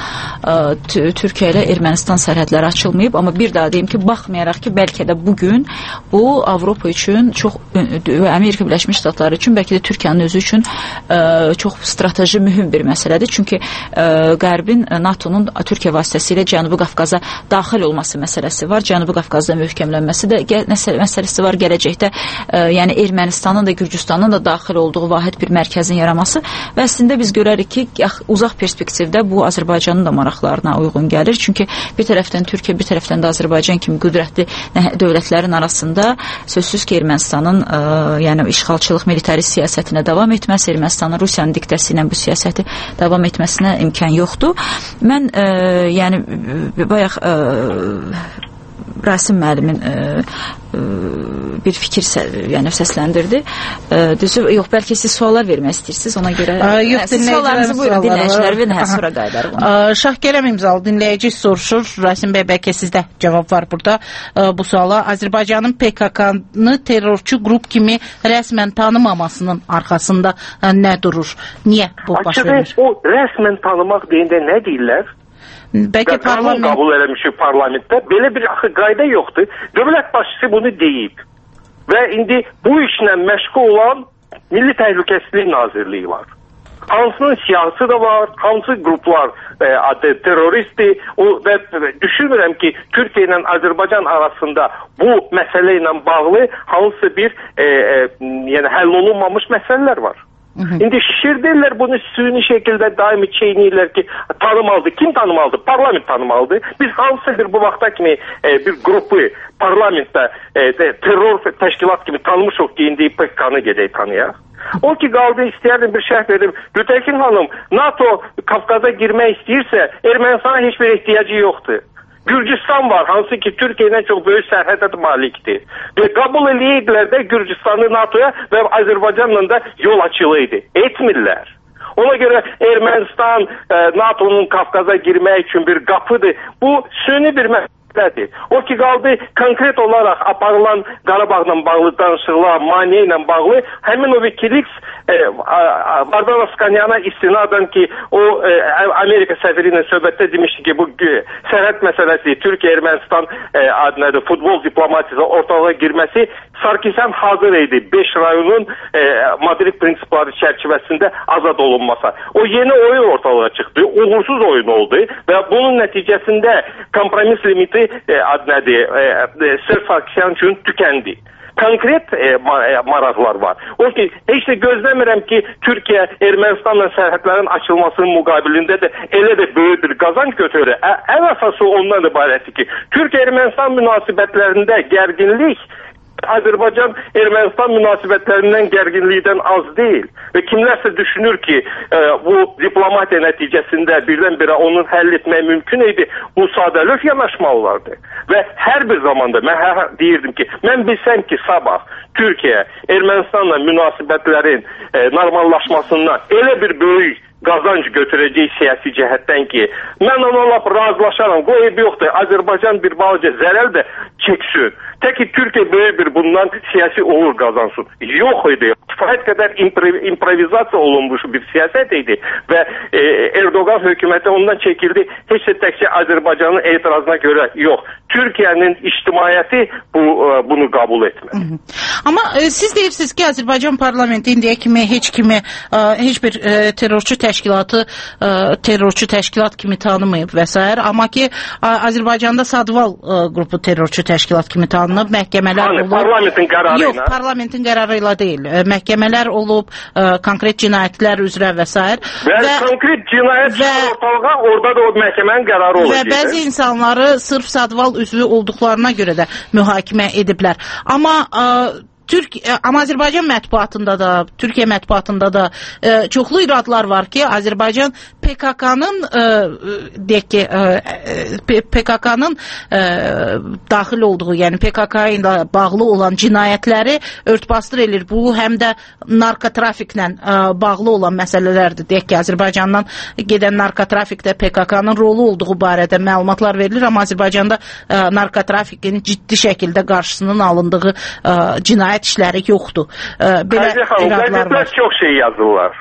e, Türkiyə ilə Ermənistan sərhədləri açılmayıb, amma bir daha deyim ki, baxmayaraq ki, bəlkə də bugün bu Avropa üçün çox, Amerika Birləşmiş Ştatları üçün, bəlkə də Türkiyənin özü üçün e, çox strateji mühüm bir məsələdir. Çünki e, Qərbin NATO'nun Türkiyə vasitəsilə Cənubi Qafqaza daxil olması məsələsi var. Cənubi Qafqazda möhkəmlənməsi də məsələsi var. Gələcəkdə e, yəni Ermənistanın da Gürcüstanın da daxil olduğu vahid bir mərkəzin yaranması və əslində biz görərik ki, uzaq perspektivdə bu Azərbaycanın da maraqlarına uyğun gəlir. Çünki bir tərəfdən Türkiyə, bir tərəfdən də Azərbaycan kimi qüdrətli dövlətlərin arasında sözsüz ki, Ermənistanın e, yəni işğalçılıq militarist siyasətinə davam etməsi, Ermənistanın Rusiyanın diktəsi ilə bu siyasəti davam etməsinə imkan yoxdur. Mən e, yəni bayaq e, Rasim müəllimin e, e, bir fikir sə, yəni səsləndirdi. E, düzü, yox, bəlkə siz suallar vermək istəyirsiniz, ona görə A, yox, siz suallarınızı buyurun, dinləyicilər verin, hə, sonra qayıdarıq. Şahkərəm imzalı dinləyici soruşur, Rasim bəy, bəlkə sizdə cavab var burada e, bu suala. Azərbaycanın P K K-nı terrorçu qrup kimi rəsmən tanımamasının arxasında e, nə durur? Niyə bu baş verir? Açığı, o rəsmən tanımaq deyəndə nə deyirlər? Bəlkə parlament qəbul eləmişik parlamentdə. Belə bir axı qayda yoxdur. Dövlət başçısı bunu deyib. Və indi bu işlə məşğul olan Milli Təhlükəsizlik Nazirliyi var. Hansının siyasi da var, hansı qruplar e, adı teröristdir. O, və, və düşünürəm ki, Türkiyə ilə Azərbaycan arasında bu məsələ ilə bağlı hansı bir e, e, yəni həll olunmamış məsələlər var. İndi şişirdirlər bunu süni şəkildə daimi çeynəyirlər ki, tanımalıdır. Kim tanımalıdır? Parlament tanımalıdır. Biz hansı bir bu vaxta kimi e, bir qrupu parlamentdə e, de, terror təşkilat kimi tanımışıq ki, indi P K K-nı gedək tanıyaq. O ki qaldı, istəyərdim bir şərh verim. Lütəkin xanım, NATO Qafqaza girmək istəyirsə, Ermənistana heç bir ehtiyacı yoxdur. Gürcistan var, hansı ki Türkiye'den çok büyük sərhədə malikdir. Ve kabul eləyirlər də Gürcistanı NATO'ya və Azərbaycanla da yol açılıydı. Etmirlər. Ona göre Ermənistan e, NATO'nun Kafkaz'a girmək üçün bir qapıdır. Bu süni bir məsələdir. O ki qaldı konkret olarak aparılan Qarabağla bağlı danışıqlar, maniyə ilə bağlı həmin o Wikileaks e, Vardan Askanyan'a istinadən ki o e, Amerika səfiri ilə söhbətdə demişdi ki bu sərhəd məsələsi Türkiye Ermənistan e, adına futbol diplomatiyası ortalığa girməsi Sarkisyan hazır idi. beş rayonun e, Madrid prinsipları çərçivəsində azad olunmasa. O yeni oyun ortalığa çıxdı. Uğursuz oyun oldu və bunun nəticəsində kompromis limiti e, adnadı e, e, Sırf Sarkisyan üçün tükendi. Konkret e, maraqlar var. O ki, heç də gözləmirəm ki, Türkiyə Ermənistanla sərhədlərin açılmasının müqabilində də elə də böyük bir qazanc götürür. Ən əsası ondan ibarətdir ki, Türkiyə-Ermənistan münasibətlərində gərginlik Azərbaycan Ermənistan münasibətlərindən gərginlikdən az deyil və kimlərsə düşünür ki e, bu diplomatiya nəticəsində birdən-birə onun həll etmək mümkün idi. Bu sadəlöv yanaşmalılardı və hər bir zamanda mən hər, deyirdim ki mən bilsəm ki sabah Türkiyə Ermənistanla münasibətlərin e, normallaşmasından elə bir böyük qazanc götürəcək siyasi cəhətdən ki mən onunla razılaşaram. Qoyub yoxdur. Azərbaycan bir balaca zərər də çəksin. Tək ki Türkiyə böyük bir bundan siyasi uğur qazansın. Yox idi. Kifayət qədər impro- improvizasiya olunmuş bir siyasət idi və e, Erdoğan hökuməti ondan çəkildi. Heç də təkcə Azərbaycanın etirazına görə yox. Türkiye'nin ictimaiyyəti bu, e, bunu qəbul etmir. Hı -hı. Amma e, siz deyirsiniz ki Azərbaycan parlamenti indiyə kimi heç kimi e, heç bir e, terrorçu təşkilatı e, terrorçu təşkilat kimi tanımayıb və s. Amma ki e, Azərbaycanda Sadval e, qrupu terrorçu təşkilat kimi tanınıb, məhkəmələr hani, olub. Parlamentin qərarı Yox, ilə. parlamentin qərarı ilə deyil. E, məhkəmələr olub, e, konkret cinayətlər üzrə və s. Və, və konkret cinayət və, ortalığa, orada da o məhkəmənin qərarı olacaq. Və bəzi insanları sırf Sadval üzvü olduqlarına görə də mühakimə ediblər. Amma e, Türk, amma Azərbaycan mətbuatında da, Türkiyə mətbuatında da e, çoxlu iradlar var ki, Azərbaycan P K K-nın e, deyək ki, e, P K K-nın e, daxil olduğu, yəni P K K ilə bağlı olan cinayətləri örtbasdır edir. Bu həm də narkotrafiklə e, bağlı olan məsələlərdir. Deyək ki, Azərbaycandan gedən narkotrafikdə P K K-nın rolu olduğu barədə məlumatlar verilir, amma Azərbaycanda e, narkotrafikin ciddi şəkildə qarşısının alındığı e, cinayət işləri yoxdur. E, belə iradlar var. Çox şey yazırlar.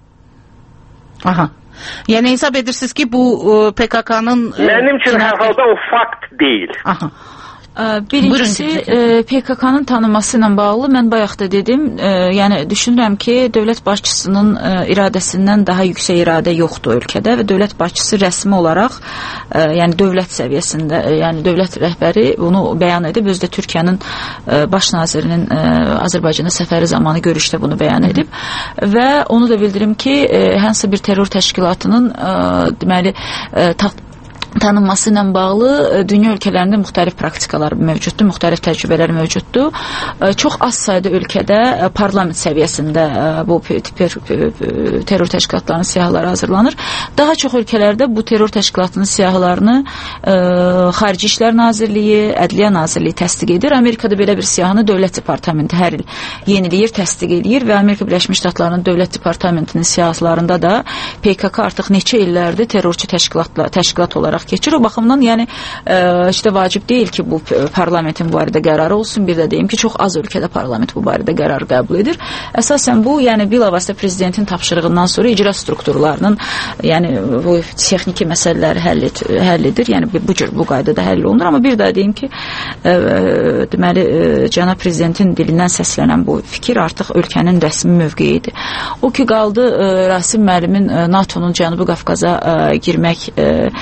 Aha. Yəni hesab edirsiniz ki, bu e, P K K-nın e, mənim üçün hər halda o fakt deyil. Aha. Birincisi P K K-nın tanınması ilə bağlı mən bayaq da dedim, e, yəni düşünürəm ki, dövlət başçısının e, iradəsindən daha yüksək iradə yoxdur ölkədə və dövlət başçısı rəsmi olaraq, e, yəni dövlət səviyyəsində, e, yəni dövlət rəhbəri bunu bəyan edib, özü də Türkiyənin e, baş nazirinin e, Azərbaycana səfəri zamanı görüşdə bunu bəyan edib və onu da bildirim ki, e, hansı bir terror təşkilatının e, deməli e, ta tanınması ilə bağlı dünya ölkələrində müxtəlif praktikalar mövcuddur, müxtəlif təcrübələr mövcuddur. Çox az sayda ölkədə parlament səviyyəsində bu terror təşkilatlarının siyahıları hazırlanır. Daha çox ölkələrdə bu terror təşkilatının siyahılarını Xarici İşlər Nazirliyi, Ədliyyə Nazirliyi təsdiq edir. Amerikada belə bir siyahını Dövlət Departamenti hər il yeniləyir, təsdiq edir və Amerika Birləşmiş Ştatlarının Dövlət Departamentinin siyahılarında da P K K artıq neçə illərdir terrorçu təşkilatla təşkilat olaraq keçir. O baxımdan yəni e, işte vacib deyil ki, bu parlamentin bu barədə qərarı olsun. Bir də deyim ki, çox az ölkədə parlament bu barədə qərar qəbul edir. Əsasən bu, yəni bilavasitə prezidentin tapşırığından sonra icra strukturlarının, yəni bu texniki məsələləri həll, et, həll edir. Yəni bu cür bu qaydada həll olunur. Amma bir daha deyim ki, e, deməli e, cənab prezidentin dilindən səslənən bu fikir artıq ölkənin rəsmi mövqeyidir. O ki qaldı e, Rasim müəllimin e, NATO'nun Cənubi Qafqaza e, girmək e, planı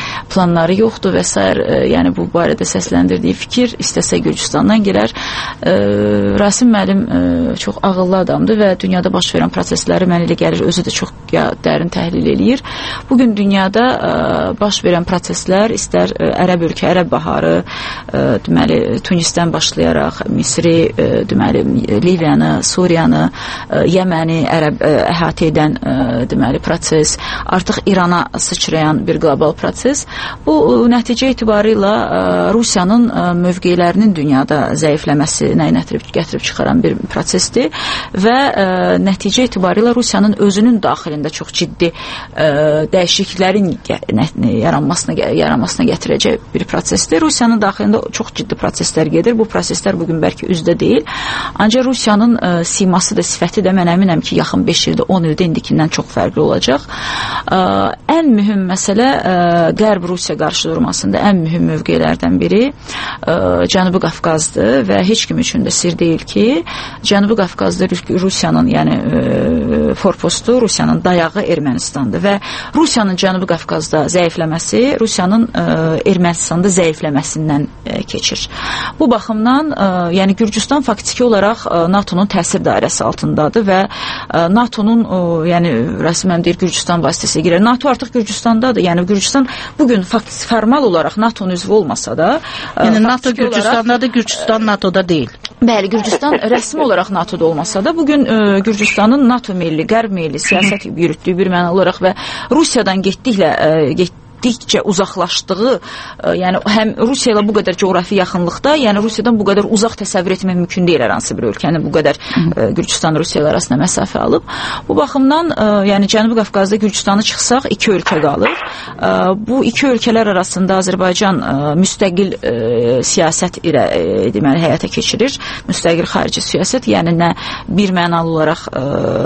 imkanları yoxdur və s. E, yəni bu barədə səsləndirdiyi fikir istəsə Gürcüstandan girər. E, Rasim müəllim e, çox ağıllı adamdır və dünyada baş verən prosesləri mənə elə gəlir özü də çox ya, dərin təhlil eləyir. Bugün dünyada e, baş verən proseslər istər e, ərəb ölkə, ərəb baharı, e, deməli Tunisdən başlayaraq Misri, e, deməli Liviyanı, Suriyanı, e, Yəməni ərəb e, əhatə edən e, deməli proses, artıq İrana sıçrayan bir qlobal proses. Bu e, nəticə etibarıyla e, Rusiyanın e, mövqelərinin dünyada zəifləməsinə gətirib, gətirib çıxaran bir prosesdir və e, nəticə etibarıyla Rusiyanın özünün daxilində çox ciddi e, dəyişikliklərin yaranmasına, yaranmasına gətirəcək bir prosesdir. Rusiyanın daxilində çox ciddi proseslər gedir. Bu proseslər bugün bəlkə üzdə deyil. Ancaq Rusiyanın e, siması da, sifəti də mən əminəm ki, yaxın beş ildə, on ildə indikindən çox fərqli olacaq. E, ən mühüm məsələ e, Qərb Rusiya qarşıdurmasında ən mühüm mövqelərdən biri e, Cənubi Qafqazdır və heç kim üçün də sir deyil ki, Cənubi Qafqazda Rusiyanın, yəni e, forpostu, Rusiyanın dayağı Ermənistandır və Rusiyanın Cənubi Qafqazda zəifləməsi Rusiyanın e, Ermənistanda zəifləməsindən e, keçir. Bu baxımdan, e, yəni Gürcüstan faktiki olaraq e, NATO'nun təsir dairəsi altındadır və e, NATO'nun, e, yəni rəsmən deyir Gürcüstan vasitəsilə girir. NATO artıq Gürcüstandadır. Yəni Gürcüstan bugün formal olaraq NATO'nun üzvü olmasa da, e, yəni NATO Gürcüstandadır, Gürcüstan NATO'da deyil. Bəli, Gürcüstan rəsmi olaraq NATO'da olmasa da bugün e, Gürcüstanın NATO milli, qərb milli siyasət yürütdüyü bir məna olaraq və Rusiyadan getdiklə e, get getdikcə uzaqlaşdığı, e, yəni həm Rusiya ilə bu qədər coğrafi yaxınlıqda, yəni Rusiyadan bu qədər uzaq təsəvvür etmək mümkün deyil hər hansı bir ölkənin bu qədər e, Gürcüstan Rusiya arasında məsafə alıb. Bu baxımdan e, yəni Cənubi Qafqazda Gürcüstanı çıxsaq iki ölkə qalır. E, bu iki ölkələr arasında Azərbaycan e, müstəqil e, siyasət ilə e, deməli həyata keçirir. Müstəqil xarici siyasət, yəni nə bir mənalı olaraq e,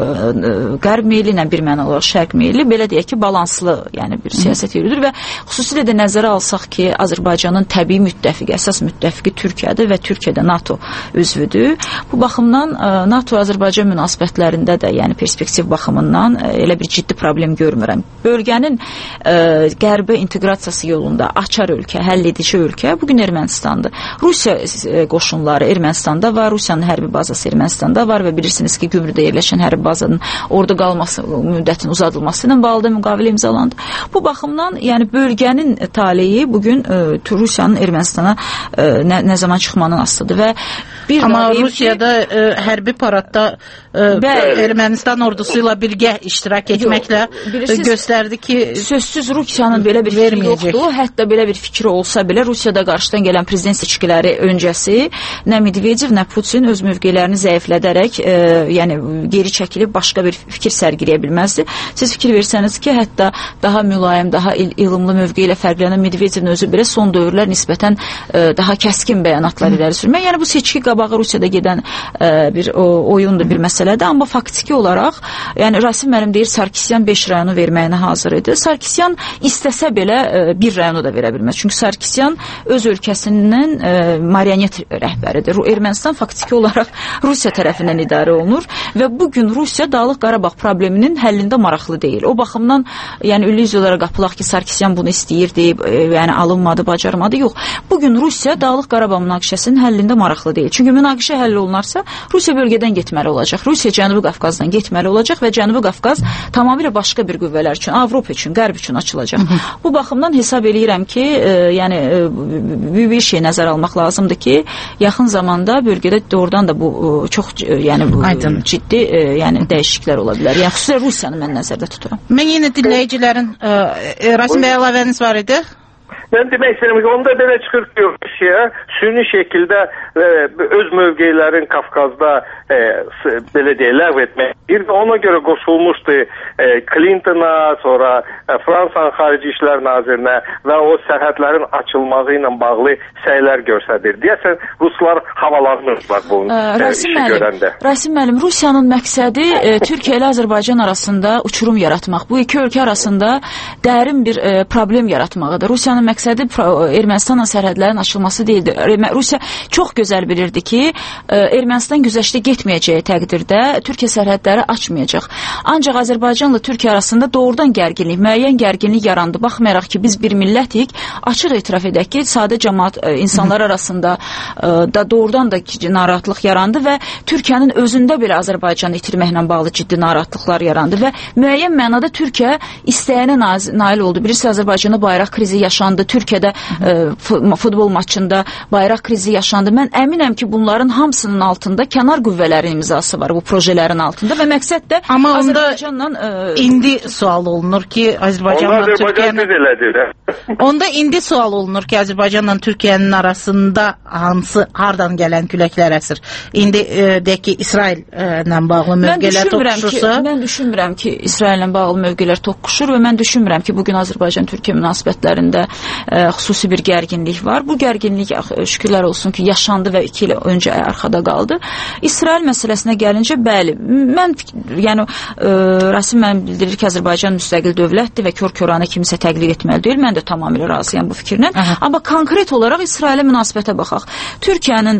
qərb meyli, nə bir mənalı olaraq şərq meyli, belə deyək ki, balanslı, yəni bir siyasət yürüdür və xüsusilə də nəzərə alsaq ki, Azərbaycanın təbii müttəfiqi, əsas müttəfiqi Türkiyədir və Türkiyədə NATO üzvüdür. Bu baxımdan NATO-Azərbaycan münasibətlərində də, yəni perspektiv baxımından elə bir ciddi problem görmürəm. Bölgənin ə, qərbə inteqrasiyası yolunda açar ölkə, həll edici ölkə bugün Ermənistandır. Rusiya ə, qoşunları Ermənistanda var, Rusiyanın hərbi bazası Ermənistanda var və bilirsiniz ki, Gümrüdə yerləşən hərbi bazanın orada qalması müddətin uzadılması ilə bağlı müqavilə imzalandı. Bu baxımdan yəni bölgənin taleyi bugün e, Rusiyanın Ermənistana e, nə, nə zaman çıxmanın asılıdır və bir amma Rusiyada ki, e, hərbi paradda e, Ermənistan ordusu ilə birgə iştirak etməklə yox, göstərdi ki, sözsüz Rusiyanın belə bir fikri yoxdur. Hətta belə bir fikri olsa belə Rusiyada qarşıdan gələn prezident seçkiləri öncəsi nə Medvedev, nə Putin öz mövqelərini zəiflədərək e, yəni geri çəkilib başqa bir fikir sərgiləyə bilməzdi. Siz fikir versəniz ki, hətta daha mülayim, daha il ilımlı mövqe ilə fərqlənən Medvedevin özü belə son dövrlər nisbətən e, daha kəskin bəyanatlar irəli sürmək. Yəni bu seçki qabağı Rusiyada gedən e, bir o, oyundur, bir məsələdir, amma faktiki olaraq, yəni Rasim müəllim deyir Sarkisyan beş rayonu verməyinə hazır idi. Sarkisyan istəsə belə e, bir rayonu da verə bilməz. Çünki Sarkisyan öz ölkəsindən e, marionet rəhbəridir. Ermənistan faktiki olaraq Rusiya tərəfindən idarə olunur və bugün Rusiya Dağlıq Qarabağ probleminin həllində maraqlı deyil. O baxımdan, yəni illüziyalara qapılaq ki, Sarkisyan bunu istəyirdi, e, yəni alınmadı, bacarmadı. Yox. Bugün Rusiya Dağlıq Qarabağ münaqişəsinin həllində maraqlı deyil. Çünki münaqişə həll olunarsa, Rusiya bölgədən getməli olacaq. Rusiya Cənubi Qafqazdan getməli olacaq və Cənubi Qafqaz tamamilə başqa bir qüvvələr üçün, Avropa üçün, Qərb üçün açılacaq. Hı -hı. Bu baxımdan hesab eləyirəm ki, e, yəni e, bir şey nəzər almaq lazımdır ki, yaxın zamanda bölgədə doğrudan da bu e, çox e, yəni bu Aydın. ciddi e, yəni dəyişikliklər ola bilər. Yəni xüsusilə Rusiyanı mən nəzərdə tuturam. Mən yenə dinləyicilərin e, Rasim bəy əlavəniz var idi. Mən demək istəyirəm ki, onda belə çıxır ki, Rusiya süni şəkildə e, öz mövqelərin Qafqazda e, belə deyək, ləğv etmək bir də ona görə qoşulmuşdu e, Clintona, sonra e, Fransanın Xarici İşlər Nazirinə və o sərhədlərin açılması ilə bağlı səylər göstərir. Deyəsən, Ruslar havalanırlar bu e, Rasim işi müəllim, görəndə. Rasim müəllim, Rusiyanın məqsədi e, Türkiyə ilə Azərbaycan arasında uçurum yaratmaq. Bu iki ölkə arasında dərin bir e, problem yaratmaqdır. Rusiyanın məqsədi məqsədi Ermənistanla sərhədlərin açılması deyildi. Rusiya çox gözəl bilirdi ki, Ermənistan güzəştə getməyəcəyi təqdirdə Türkiyə sərhədləri açmayacaq. Ancaq Azərbaycanla Türkiyə arasında doğrudan gərginlik, müəyyən gərginlik yarandı. Baxmayaraq ki, biz bir millətik, açıq etiraf edək ki, sadə cəmaat insanlar arasında da doğrudan da narahatlıq yarandı və Türkiyənin özündə belə Azərbaycanı itirməklə bağlı ciddi narahatlıqlar yarandı və müəyyən mənada Türkiyə istəyənə nail oldu. Birisi Azərbaycanda bayraq krizi yaşandı, Türkiyədə e, futbol maçında bayraq krizi yaşandı. Mən əminəm ki, bunların hamısının altında kənar qüvvələrin imzası var bu projelerin altında və məqsəd də amma Azərbaycanla e, indi sual olunur ki, Azərbaycanla Türkiyənin onda indi sual olunur ki, Azərbaycanla Türkiyənin arasında hansı hardan gələn küləklər əsir? İndi e, deyək ki, İsraillə bağlı mövqelər toqquşursa, mən düşünmürəm ki, İsraillə bağlı mövqelər toqquşur və mən düşünmürəm ki, bugün Azərbaycan-Türkiyə münasibətlərində e, xüsusi bir gərginlik var. Bu gərginlik şükürlər olsun ki, yaşandı və iki il öncə arxada qaldı. İsrail məsələsinə gəlincə, bəli, mən yəni e, Rasim mən bildirir ki, Azərbaycan müstəqil dövlətdir və kör-körana kimsə təqlid etməli deyil. Mən də tamamilə razıyam bu fikirlə. Aha. Amma konkret olaraq İsrailə münasibətə baxaq. Türkiyənin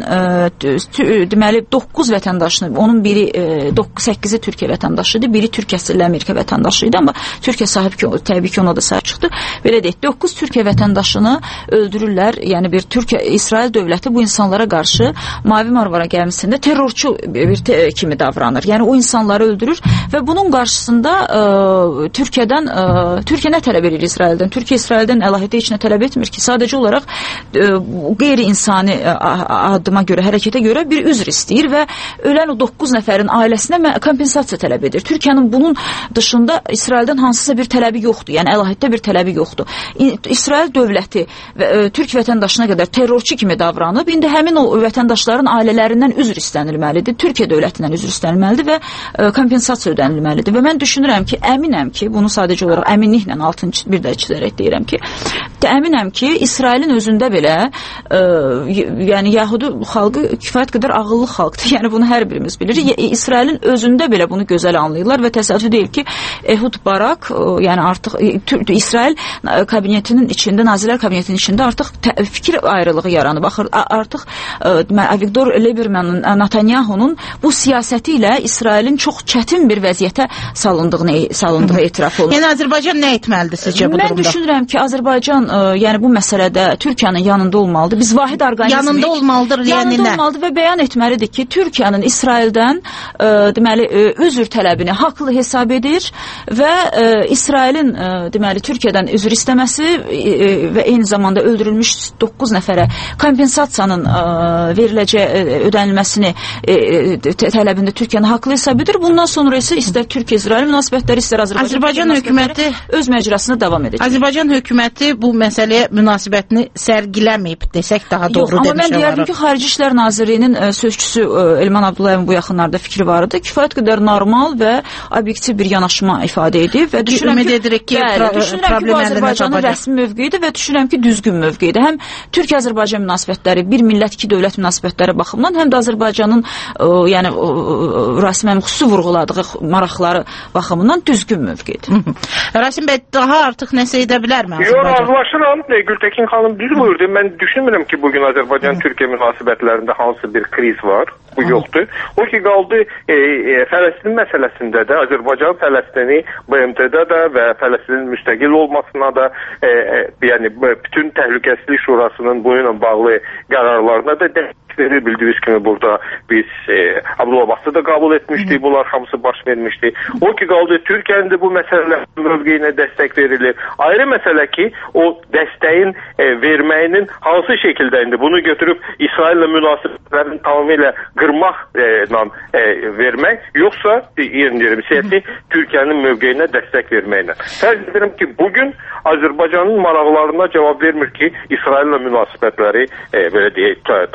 e, deməli doqquz vətəndaşını, onun biri e, səkkizi Türkiyə vətəndaşıdır, biri Türkiyə əsirli Amerika vətəndaşı idi, amma Türkiyə sahib ki, təbii ki, ona da sahib çıxdı. Belə deyək, doqquz Türkiyə vətəndaşını öldürürlər. Yəni bir Türkiyə, İsrail dövləti bu insanlara qarşı Mavi Marmara gəmisində terrorçu bir te kimi davranır. Yəni o insanları öldürür və bunun qarşısında ə, Türkiyədən ə, Türkiyə nə tələb edir İsraildən? Türkiyə İsraildən əlahədə heç nə tələb etmir ki, sadəcə olaraq ə, qeyri-insani addıma görə, hərəkətə görə bir üzr istəyir və ölən o doqquz nəfərin ailəsinə kompensasiya tələb edir. Türkiyənin bunun dışında İsraildən hansısa bir tələbi yoxdur. Yəni əlahəddə bir tələbi yoxdur. İsrail dövləti və ə, Türk vətəndaşına qədər terrorçu kimi davranıb, indi həmin o vətəndaşların ailələrindən üzr istənilməlidir. Türkiyə dövlətindən üzr istənilməlidir və ə, kompensasiya ödənilməlidir. Və mən düşünürəm ki, əminəm ki, bunu sadəcə olaraq əminliklə altını bir də çizərək deyirəm ki, əminəm ki, İsrailin özündə belə ə, yəni Yahudi xalqı kifayət qədər ağıllı xalqdır. Yəni bunu hər birimiz bilirik. İsrailin özündə belə bunu gözəl anlayırlar və təsadüf deyil ki, Ehud Barak, ə, yəni artıq İsrail kabinetinin içində, Nazirlər kabinetinin içində artıq fikir ayrılığı yaranıb. Baxır, artıq Avigdor Liebermanın, Netanyahu'nun bu siyasəti ilə İsrailin çox çətin bir vəziyyətə salındığını salındığı etiraf olunur. Yəni Azərbaycan nə etməlidir sizcə bu Mən durumda? Mən düşünürəm ki, Azərbaycan ə, yəni bu məsələdə Türkiyənin yanında olmalıdır. Biz vahid orqanizmik yanında olmalıdır, yəni yanında nə? olmalıdır və bəyan etməlidir ki, Türkiyənin İsraildən ə, deməli ə, üzr tələbini haqlı hesab edir və ə, İsrailin ə, deməli Türkiyədən üzr istəməsi ə, və eyni zamanda öldürülmüş doqquz nəfərə kompensasiyanın ə, veriləcəyi ödənilməsini ə, tələbində Türkiyənin haqlı hesab edir. Bundan sonra isə istər Türkiyə-İsrail münasibətləri, istər Azərbaycan, Azərbaycan hökuməti öz məcrasına davam edəcək. Azərbaycan hökuməti bu məsələyə münasibətini sərgiləməyib desək daha doğru demiş olarıq. Amma mən deyərdim ki, Xarici İşlər Nazirliyinin ə, sözçüsü ə, Elman Abdullayevin bu yaxınlarda fikri var idi. Kifayət qədər normal və obyektiv bir yanaşma ifadə edib və düşünürəm ki, edirik ki, bəli, düşünürəm ki, bu Azərbaycanın rəsmi mövqeyidir və düşünürəm ki, düzgün mövqeyidir. Həm Türkiyə-Azərbaycan münasibətləri, bir millət, iki dövlət münasibətləri baxımından, həm də Azərbaycanın ə, yəni Rasimən xüsusi vurğuladığı maraqları baxımından düzgün mövqeyidir. Rasim bəy, daha artıq nəsə edə bilərmi Azərbaycan? Yox, razılaşıram. Gültekin xanım düz buyurdu. Mən düşünmürəm ki, bugün Azərbaycan-Türkiyə münasibətlərində hansı bir kriz var. Bu Hı. yoxdur. O ki qaldı e, e, Fələstin məsələsində də, Azərbaycan Fələstini B M T-də də və Fələstinin müstəqil olmasına da e, e, yəni bütün Təhlükəsizlik Şurasının bununla bağlı qərarlarına da dəstək verir. Bildiyiniz kimi burada biz e, Abdullah Abbas'ı da qəbul etmişdik. Bunlar hamısı baş vermişdi. O ki qaldı Türkiyənin də bu məsələlər mövqeyinə dəstək verilir. Ayrı məsələ ki, o dəstəyin e, verməyinin hansı şəkildə indi bunu götürüb İsraillə münasibətlərini tamamilə qırmaqla e, e, vermək, yoxsa yerindirim siyasi Türkiyənin mövqeyinə dəstək verməklə. Fərz edirəm ki, bugün Azərbaycanın maraqlarına cavab vermir ki, İsraillə münasibətləri e, belə deyək, tamamilə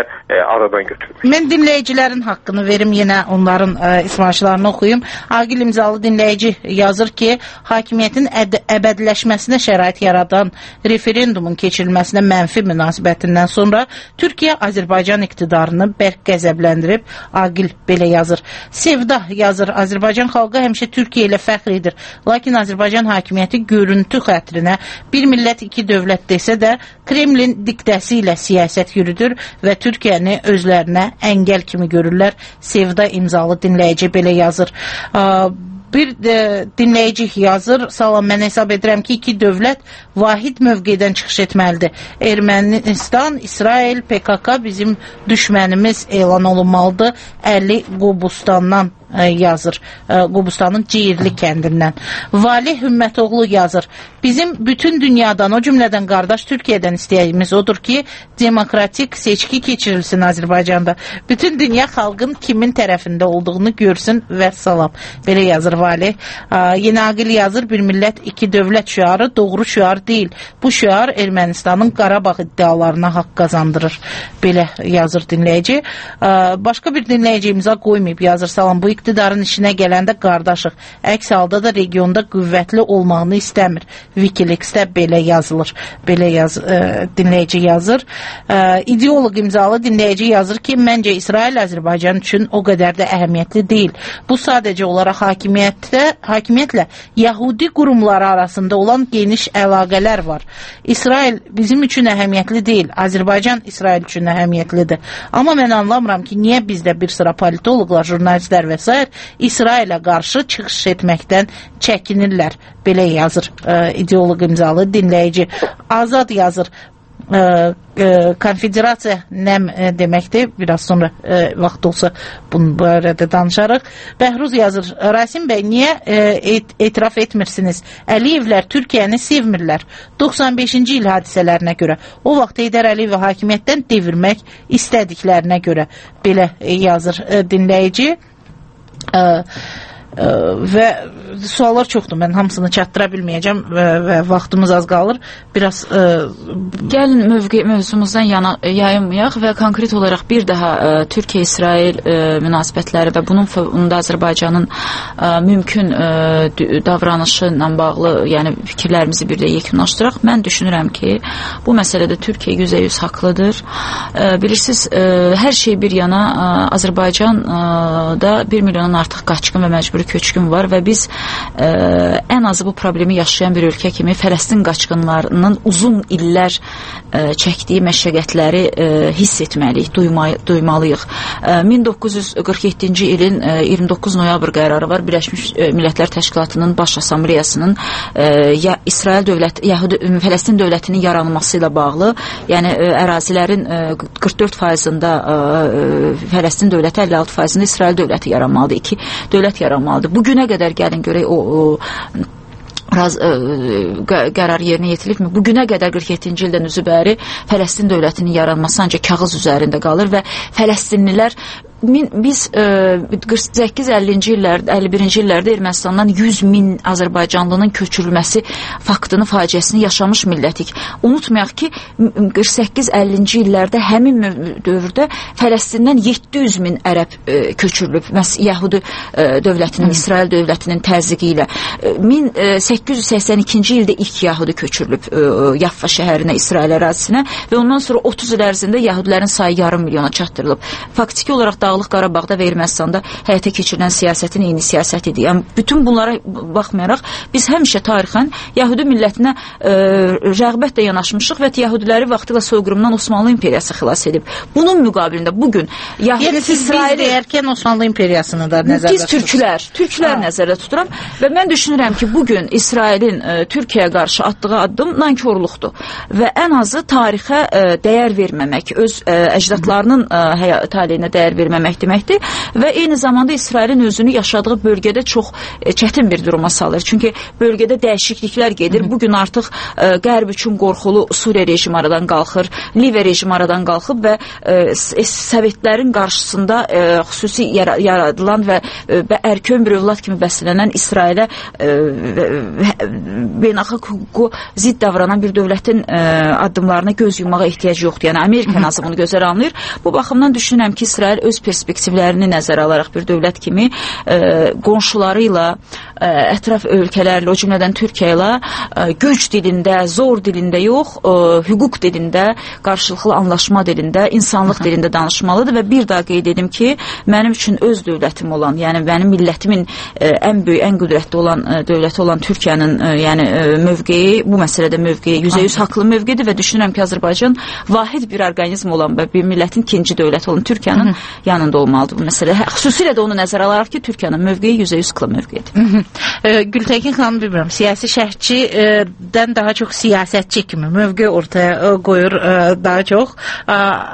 e, aradan götürmüş. Mən dinləyicilərin haqqını verim, yenə onların ə, ismarışlarını oxuyum. Agil imzalı dinləyici yazır ki, hakimiyyətin əbədiləşməsinə şərait yaradan referendumun keçirilməsinə mənfi münasibətindən sonra Türkiyə Azərbaycan iqtidarını bərk qəzəbləndirib. Agil belə yazır. Sevda yazır, Azərbaycan xalqı həmişə Türkiyə ilə fəxr edir. Lakin Azərbaycan hakimiyyəti görüntü xətrinə bir millət iki dövlət desə də Kremlin diktəsi ilə siyasət yürüdür və Türkiyəni özlərinə əngəl kimi görürlər. Sevda imzalı dinləyici belə yazır. Bir e, dinləyici yazır, salam, mən hesab edirəm ki, iki dövlət vahid mövqedən çıxış etməlidir. Ermənistan, İsrail, P K K bizim düşmənimiz elan olunmalıdır. Əli Qobustandan e, yazır, e, Qobustanın Ceyirli kəndindən. Valih Hümmətoğlu yazır, bizim bütün dünyadan, o cümlədən qardaş Türkiyədən istəyimiz odur ki, demokratik seçki keçirilsin Azərbaycanda. Bütün dünya xalqın kimin tərəfində olduğunu görsün və salam. Belə yazır Valih. Yeni Agil yazır, bir millət iki dövlət şüarı doğru şüar deyil. Bu şüar Ermənistanın Qarabağ iddialarına haqq qazandırır. Belə yazır dinləyici. Başqa bir dinləyici imza qoymayıb yazır, salam, bu iqtidarın işinə gələndə qardaşıq. Əks halda da regionda qüvvətli olmağını istəmir. Wikileaks'də belə yazılır. Belə yaz, ə, dinləyici yazır. Ə, ideolog imzalı dinləyici yazır ki, məncə İsrail Azərbaycan üçün o qədər də əhəmiyyətli deyil. Bu sadəcə olaraq hakimiyyətlə, hakimiyyətlə Yahudi qurumları arasında olan geniş əlaqələr var. İsrail bizim üçün əhəmiyyətli deyil. Azərbaycan İsrail üçün əhəmiyyətlidir. Amma mən anlamıram ki, niyə bizdə bir sıra politologlar, jurnalistlər və s. İsrailə qarşı çıxış etməkdən çəkinirlər. Belə yazır ə, ideolog imzalı dinləyici. Azad yazır. Ə, ə, konfederasiya nə ə, deməkdir? Biraz sonra ə, vaxt olsa bunun barədə danışarıq. Bəhruz yazır, Rasim bəy, niyə ə, et, etiraf etmirsiniz? Əliyevlər Türkiyəni sevmirlər. doxsan beşinci il hadisələrinə görə. O vaxt Heydər Əliyevi hakimiyyətdən devirmək istədiklərinə görə. Belə yazır ə, dinləyici. Ə, ə, və suallar çoxdur, mən hamısını çatdıra bilməyəcəm və, və vaxtımız az qalır. Biraz ə, gəlin mövqe mövzumuzdan yana yayınmayaq və konkret olaraq bir daha ə, Türkiyə-İsrail ə, münasibətləri və bunun fonunda Azərbaycanın ə, mümkün ə, davranışı ilə bağlı, yəni fikirlərimizi bir də yekunlaşdıraq. Mən düşünürəm ki, bu məsələdə Türkiyə yüzdə yüz haqlıdır. Ə, bilirsiniz, ə, hər şey bir yana ə, Azərbaycanda bir milyondan artıq qaçqın və məcburi köçkün var və biz Ə, ən azı bu problemi yaşayan bir ölkə kimi Fələstin qaçqınlarının uzun illər ə, çəkdiyi məşəqqətləri ə, hiss etməliyik, duyma, duymalıyıq. Ə, min doqquz yüz qırx yeddinci ilin ə, iyirmi doqquz noyabr qərarı var. Birləşmiş Millətlər Təşkilatının Baş Assambleyasının ə, ya, İsrail dövlət, Yahudi, Fələstin dövlətinin yaranması ilə bağlı, yəni ə, ərazilərin ə, qırx dörd faizində ə, Fələstin dövləti, əlli altı faizində İsrail dövləti yaranmalıdır. İki dövlət yaranmalıdır. Bu günə qədər gəlin görək o, o raz, ə, qərar yerinə yetirilmir. Bu günə qədər qırx yeddinci ildən üzü bəri Fələstin dövlətinin yaranması ancaq kağız üzərində qalır və Fələstinlilər Min, biz e, qırx səkkiz əllinci illərdə, əlli birinci illərdə Ermənistandan yüz min Azərbaycanlının köçürülməsi faktını, faciəsini yaşamış millətik. Unutmayaq ki, qırx səkkiz əllinci illərdə həmin dövrdə Fələstindən yeddi yüz min ərəb e, köçürülüb. Məs Yahudi e, dövlətinin, İsrail dövlətinin təzyiqi ilə. min səkkiz yüz səksən ikinci ildə ilk Yahudi köçürülüb e, Yaffa şəhərinə, İsrail ərazisinə və ondan sonra otuz il ərzində Yahudilərin sayı yarım milyona çatdırılıb. Faktiki olaraq Dağlıq Qarabağda və Ermənistanda həyata keçirilən siyasətin eyni siyasət idi. Yəni, bütün bunlara baxmayaraq, biz həmişə tarixən Yahudi millətinə e, rəğbətlə yanaşmışıq və Yahudiləri vaxtilə soyqırımdan Osmanlı İmperiyası xilas edib. Bunun müqabilində bugün Yahudi yəni, siz İsrail deyərkən Osmanlı İmperiyasını da nəzərdə tuturuq. Biz türklər, türklər ha. nəzərdə tuturam və mən düşünürəm ki, bugün İsrailin e, Türkiyəyə qarşı atdığı addım nankorluqdur və ən azı tarixə e, dəyər verməmək, öz e, əcdadlarının e, taleyinə dəyər verməmək etməmək deməkdir və eyni zamanda İsrailin özünü yaşadığı bölgədə çox e, çətin bir duruma salır. Çünki bölgədə dəyişikliklər gedir. Bu gün artıq e, Qərb üçün qorxulu Suriya rejimi aradan qalxır, Liviya rejimi aradan qalxıb və e, Sovetlərin qarşısında e, xüsusi yara yaradılan və, e, və ərkön bir övlad kimi bəslənən İsrailə e, beynəlxalq hüququ zidd davranan bir dövlətin e, addımlarına göz yumağa ehtiyac yoxdur. Yəni Amerika nazı bunu gözəl anlayır. Bu baxımdan düşünürəm ki, İsrail öz perspektivlərini nəzərə alaraq bir dövlət kimi e, qonşuları ilə, e, ətraf ölkələrlə, o cümlədən Türkiyə ilə e, güc dilində, zor dilində yox, e, hüquq dilində, qarşılıqlı anlaşma dilində, insanlıq dilində danışmalıdır və bir daha qeyd edim ki, mənim üçün öz dövlətim olan, yəni mənim millətimin e, ən böyük, ən qüdrətli olan e, dövləti olan Türkiyənin e, yəni e, mövqeyi, bu məsələdə mövqeyi yüzdə yüz haqlı mövqedir və düşünürəm ki, Azərbaycan vahid bir orqanizm olan və bir millətin ikinci dövləti olan Türkiyənin yanında olmalıdır bu məsələ. Xüsusilə də onu nəzərə alaraq ki, Türkiyənin mövqeyi yüzdə yüz haqlı mövqeyidir. e, Gültekin xanım, bilmirəm, siyasi şərhçidən daha çox siyasətçi kimi mövqe ortaya e, qoyur e, daha çox. E,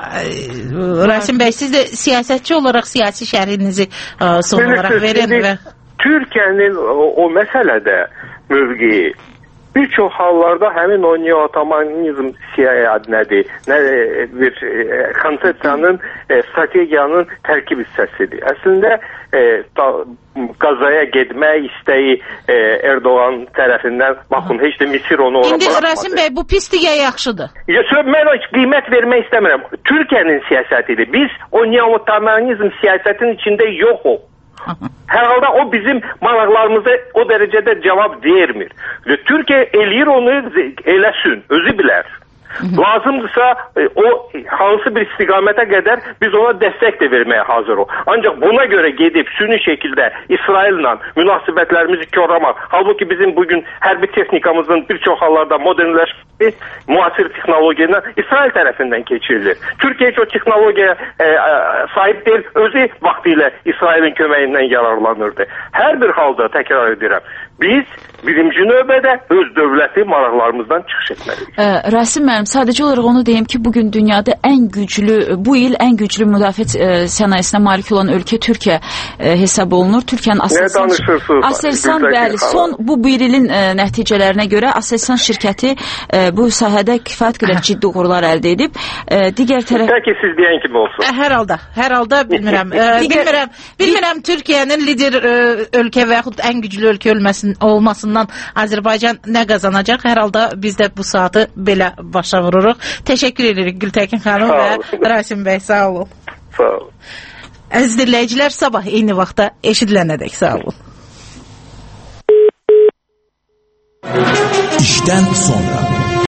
Rasim bəy, siz də siyasətçi olaraq siyasi şərhinizi e, son Belə olaraq verin və Türkiyənin o, o məsələdə mövqeyi bir çox hallarda həmin o neotomanizm siyasətidir, nə bir e, konsepsiyanın, e, strategiyanın tərkib hissəsidir. Əslində e, da, Qazaya getmək istəyi e, Erdoğan tərəfindən, baxın, heç də Misir onu ora İndi bırakmadı. Rasim bəy, bu pisdir ya yaxşıdır? Ya, mən o qiymət vermək istəmirəm. Türkiyənin siyasətidir. Biz o neotomanizm siyasətin içində yoxuq. Hər halda o bizim maraqlarımıza o dərəcədə cavab vermir. Türkiyə eləyir onu, eləsin, özü bilər. Lazımdırsa o hansı bir istiqamətə qədər biz ona dəstək də verməyə hazır o. Ancaq buna görə gedib süni şəkildə İsraillə münasibətlərimizi koramaq, halbuki bizim bugün hərbi texnikamızın bir çox hallarda modernləşməsi müasir texnologiya İsrail tərəfindən keçirilir. Türkiyə heç o texnologiyaya e, sahib deyil, özü vaxtilə İsrailin köməyindən yararlanırdı. Hər bir halda təkrar edirəm, biz birinci növbədə öz dövləti maraqlarımızdan çıxış etməliyik. Ə, Rasim müəllim, sadəcə olaraq onu deyim ki, bugün dünyada ən güclü, bu il ən güclü müdafiə e, sənayesinə malik olan ölkə Türkiyə e, hesab olunur. Türkiyənin Aselsan, Aselsan bəli, son bu bir ilin e, nəticələrinə görə Aselsan şirkəti e, bu sahədə kifayət qədər ciddi uğurlar əldə edib. E, digər tərəf... Bəlkə siz deyən kimi olsun. Hər halda, hər halda bilmirəm. E, bilmirəm, bilmirəm Türkiyənin lider e, ölkə və yaxud ən güclü ölkə olmasın, olmasından Azərbaycan nə qazanacaq? Hər halda biz də bu saatı belə başa vururuq. Təşəkkür edirik Gültekin xanım və Rasim bəy, sağ olun. Sağ olun. Əziz dinləyicilər, sabah eyni vaxtda eşidilənədək sağ olun. İşdən sonra.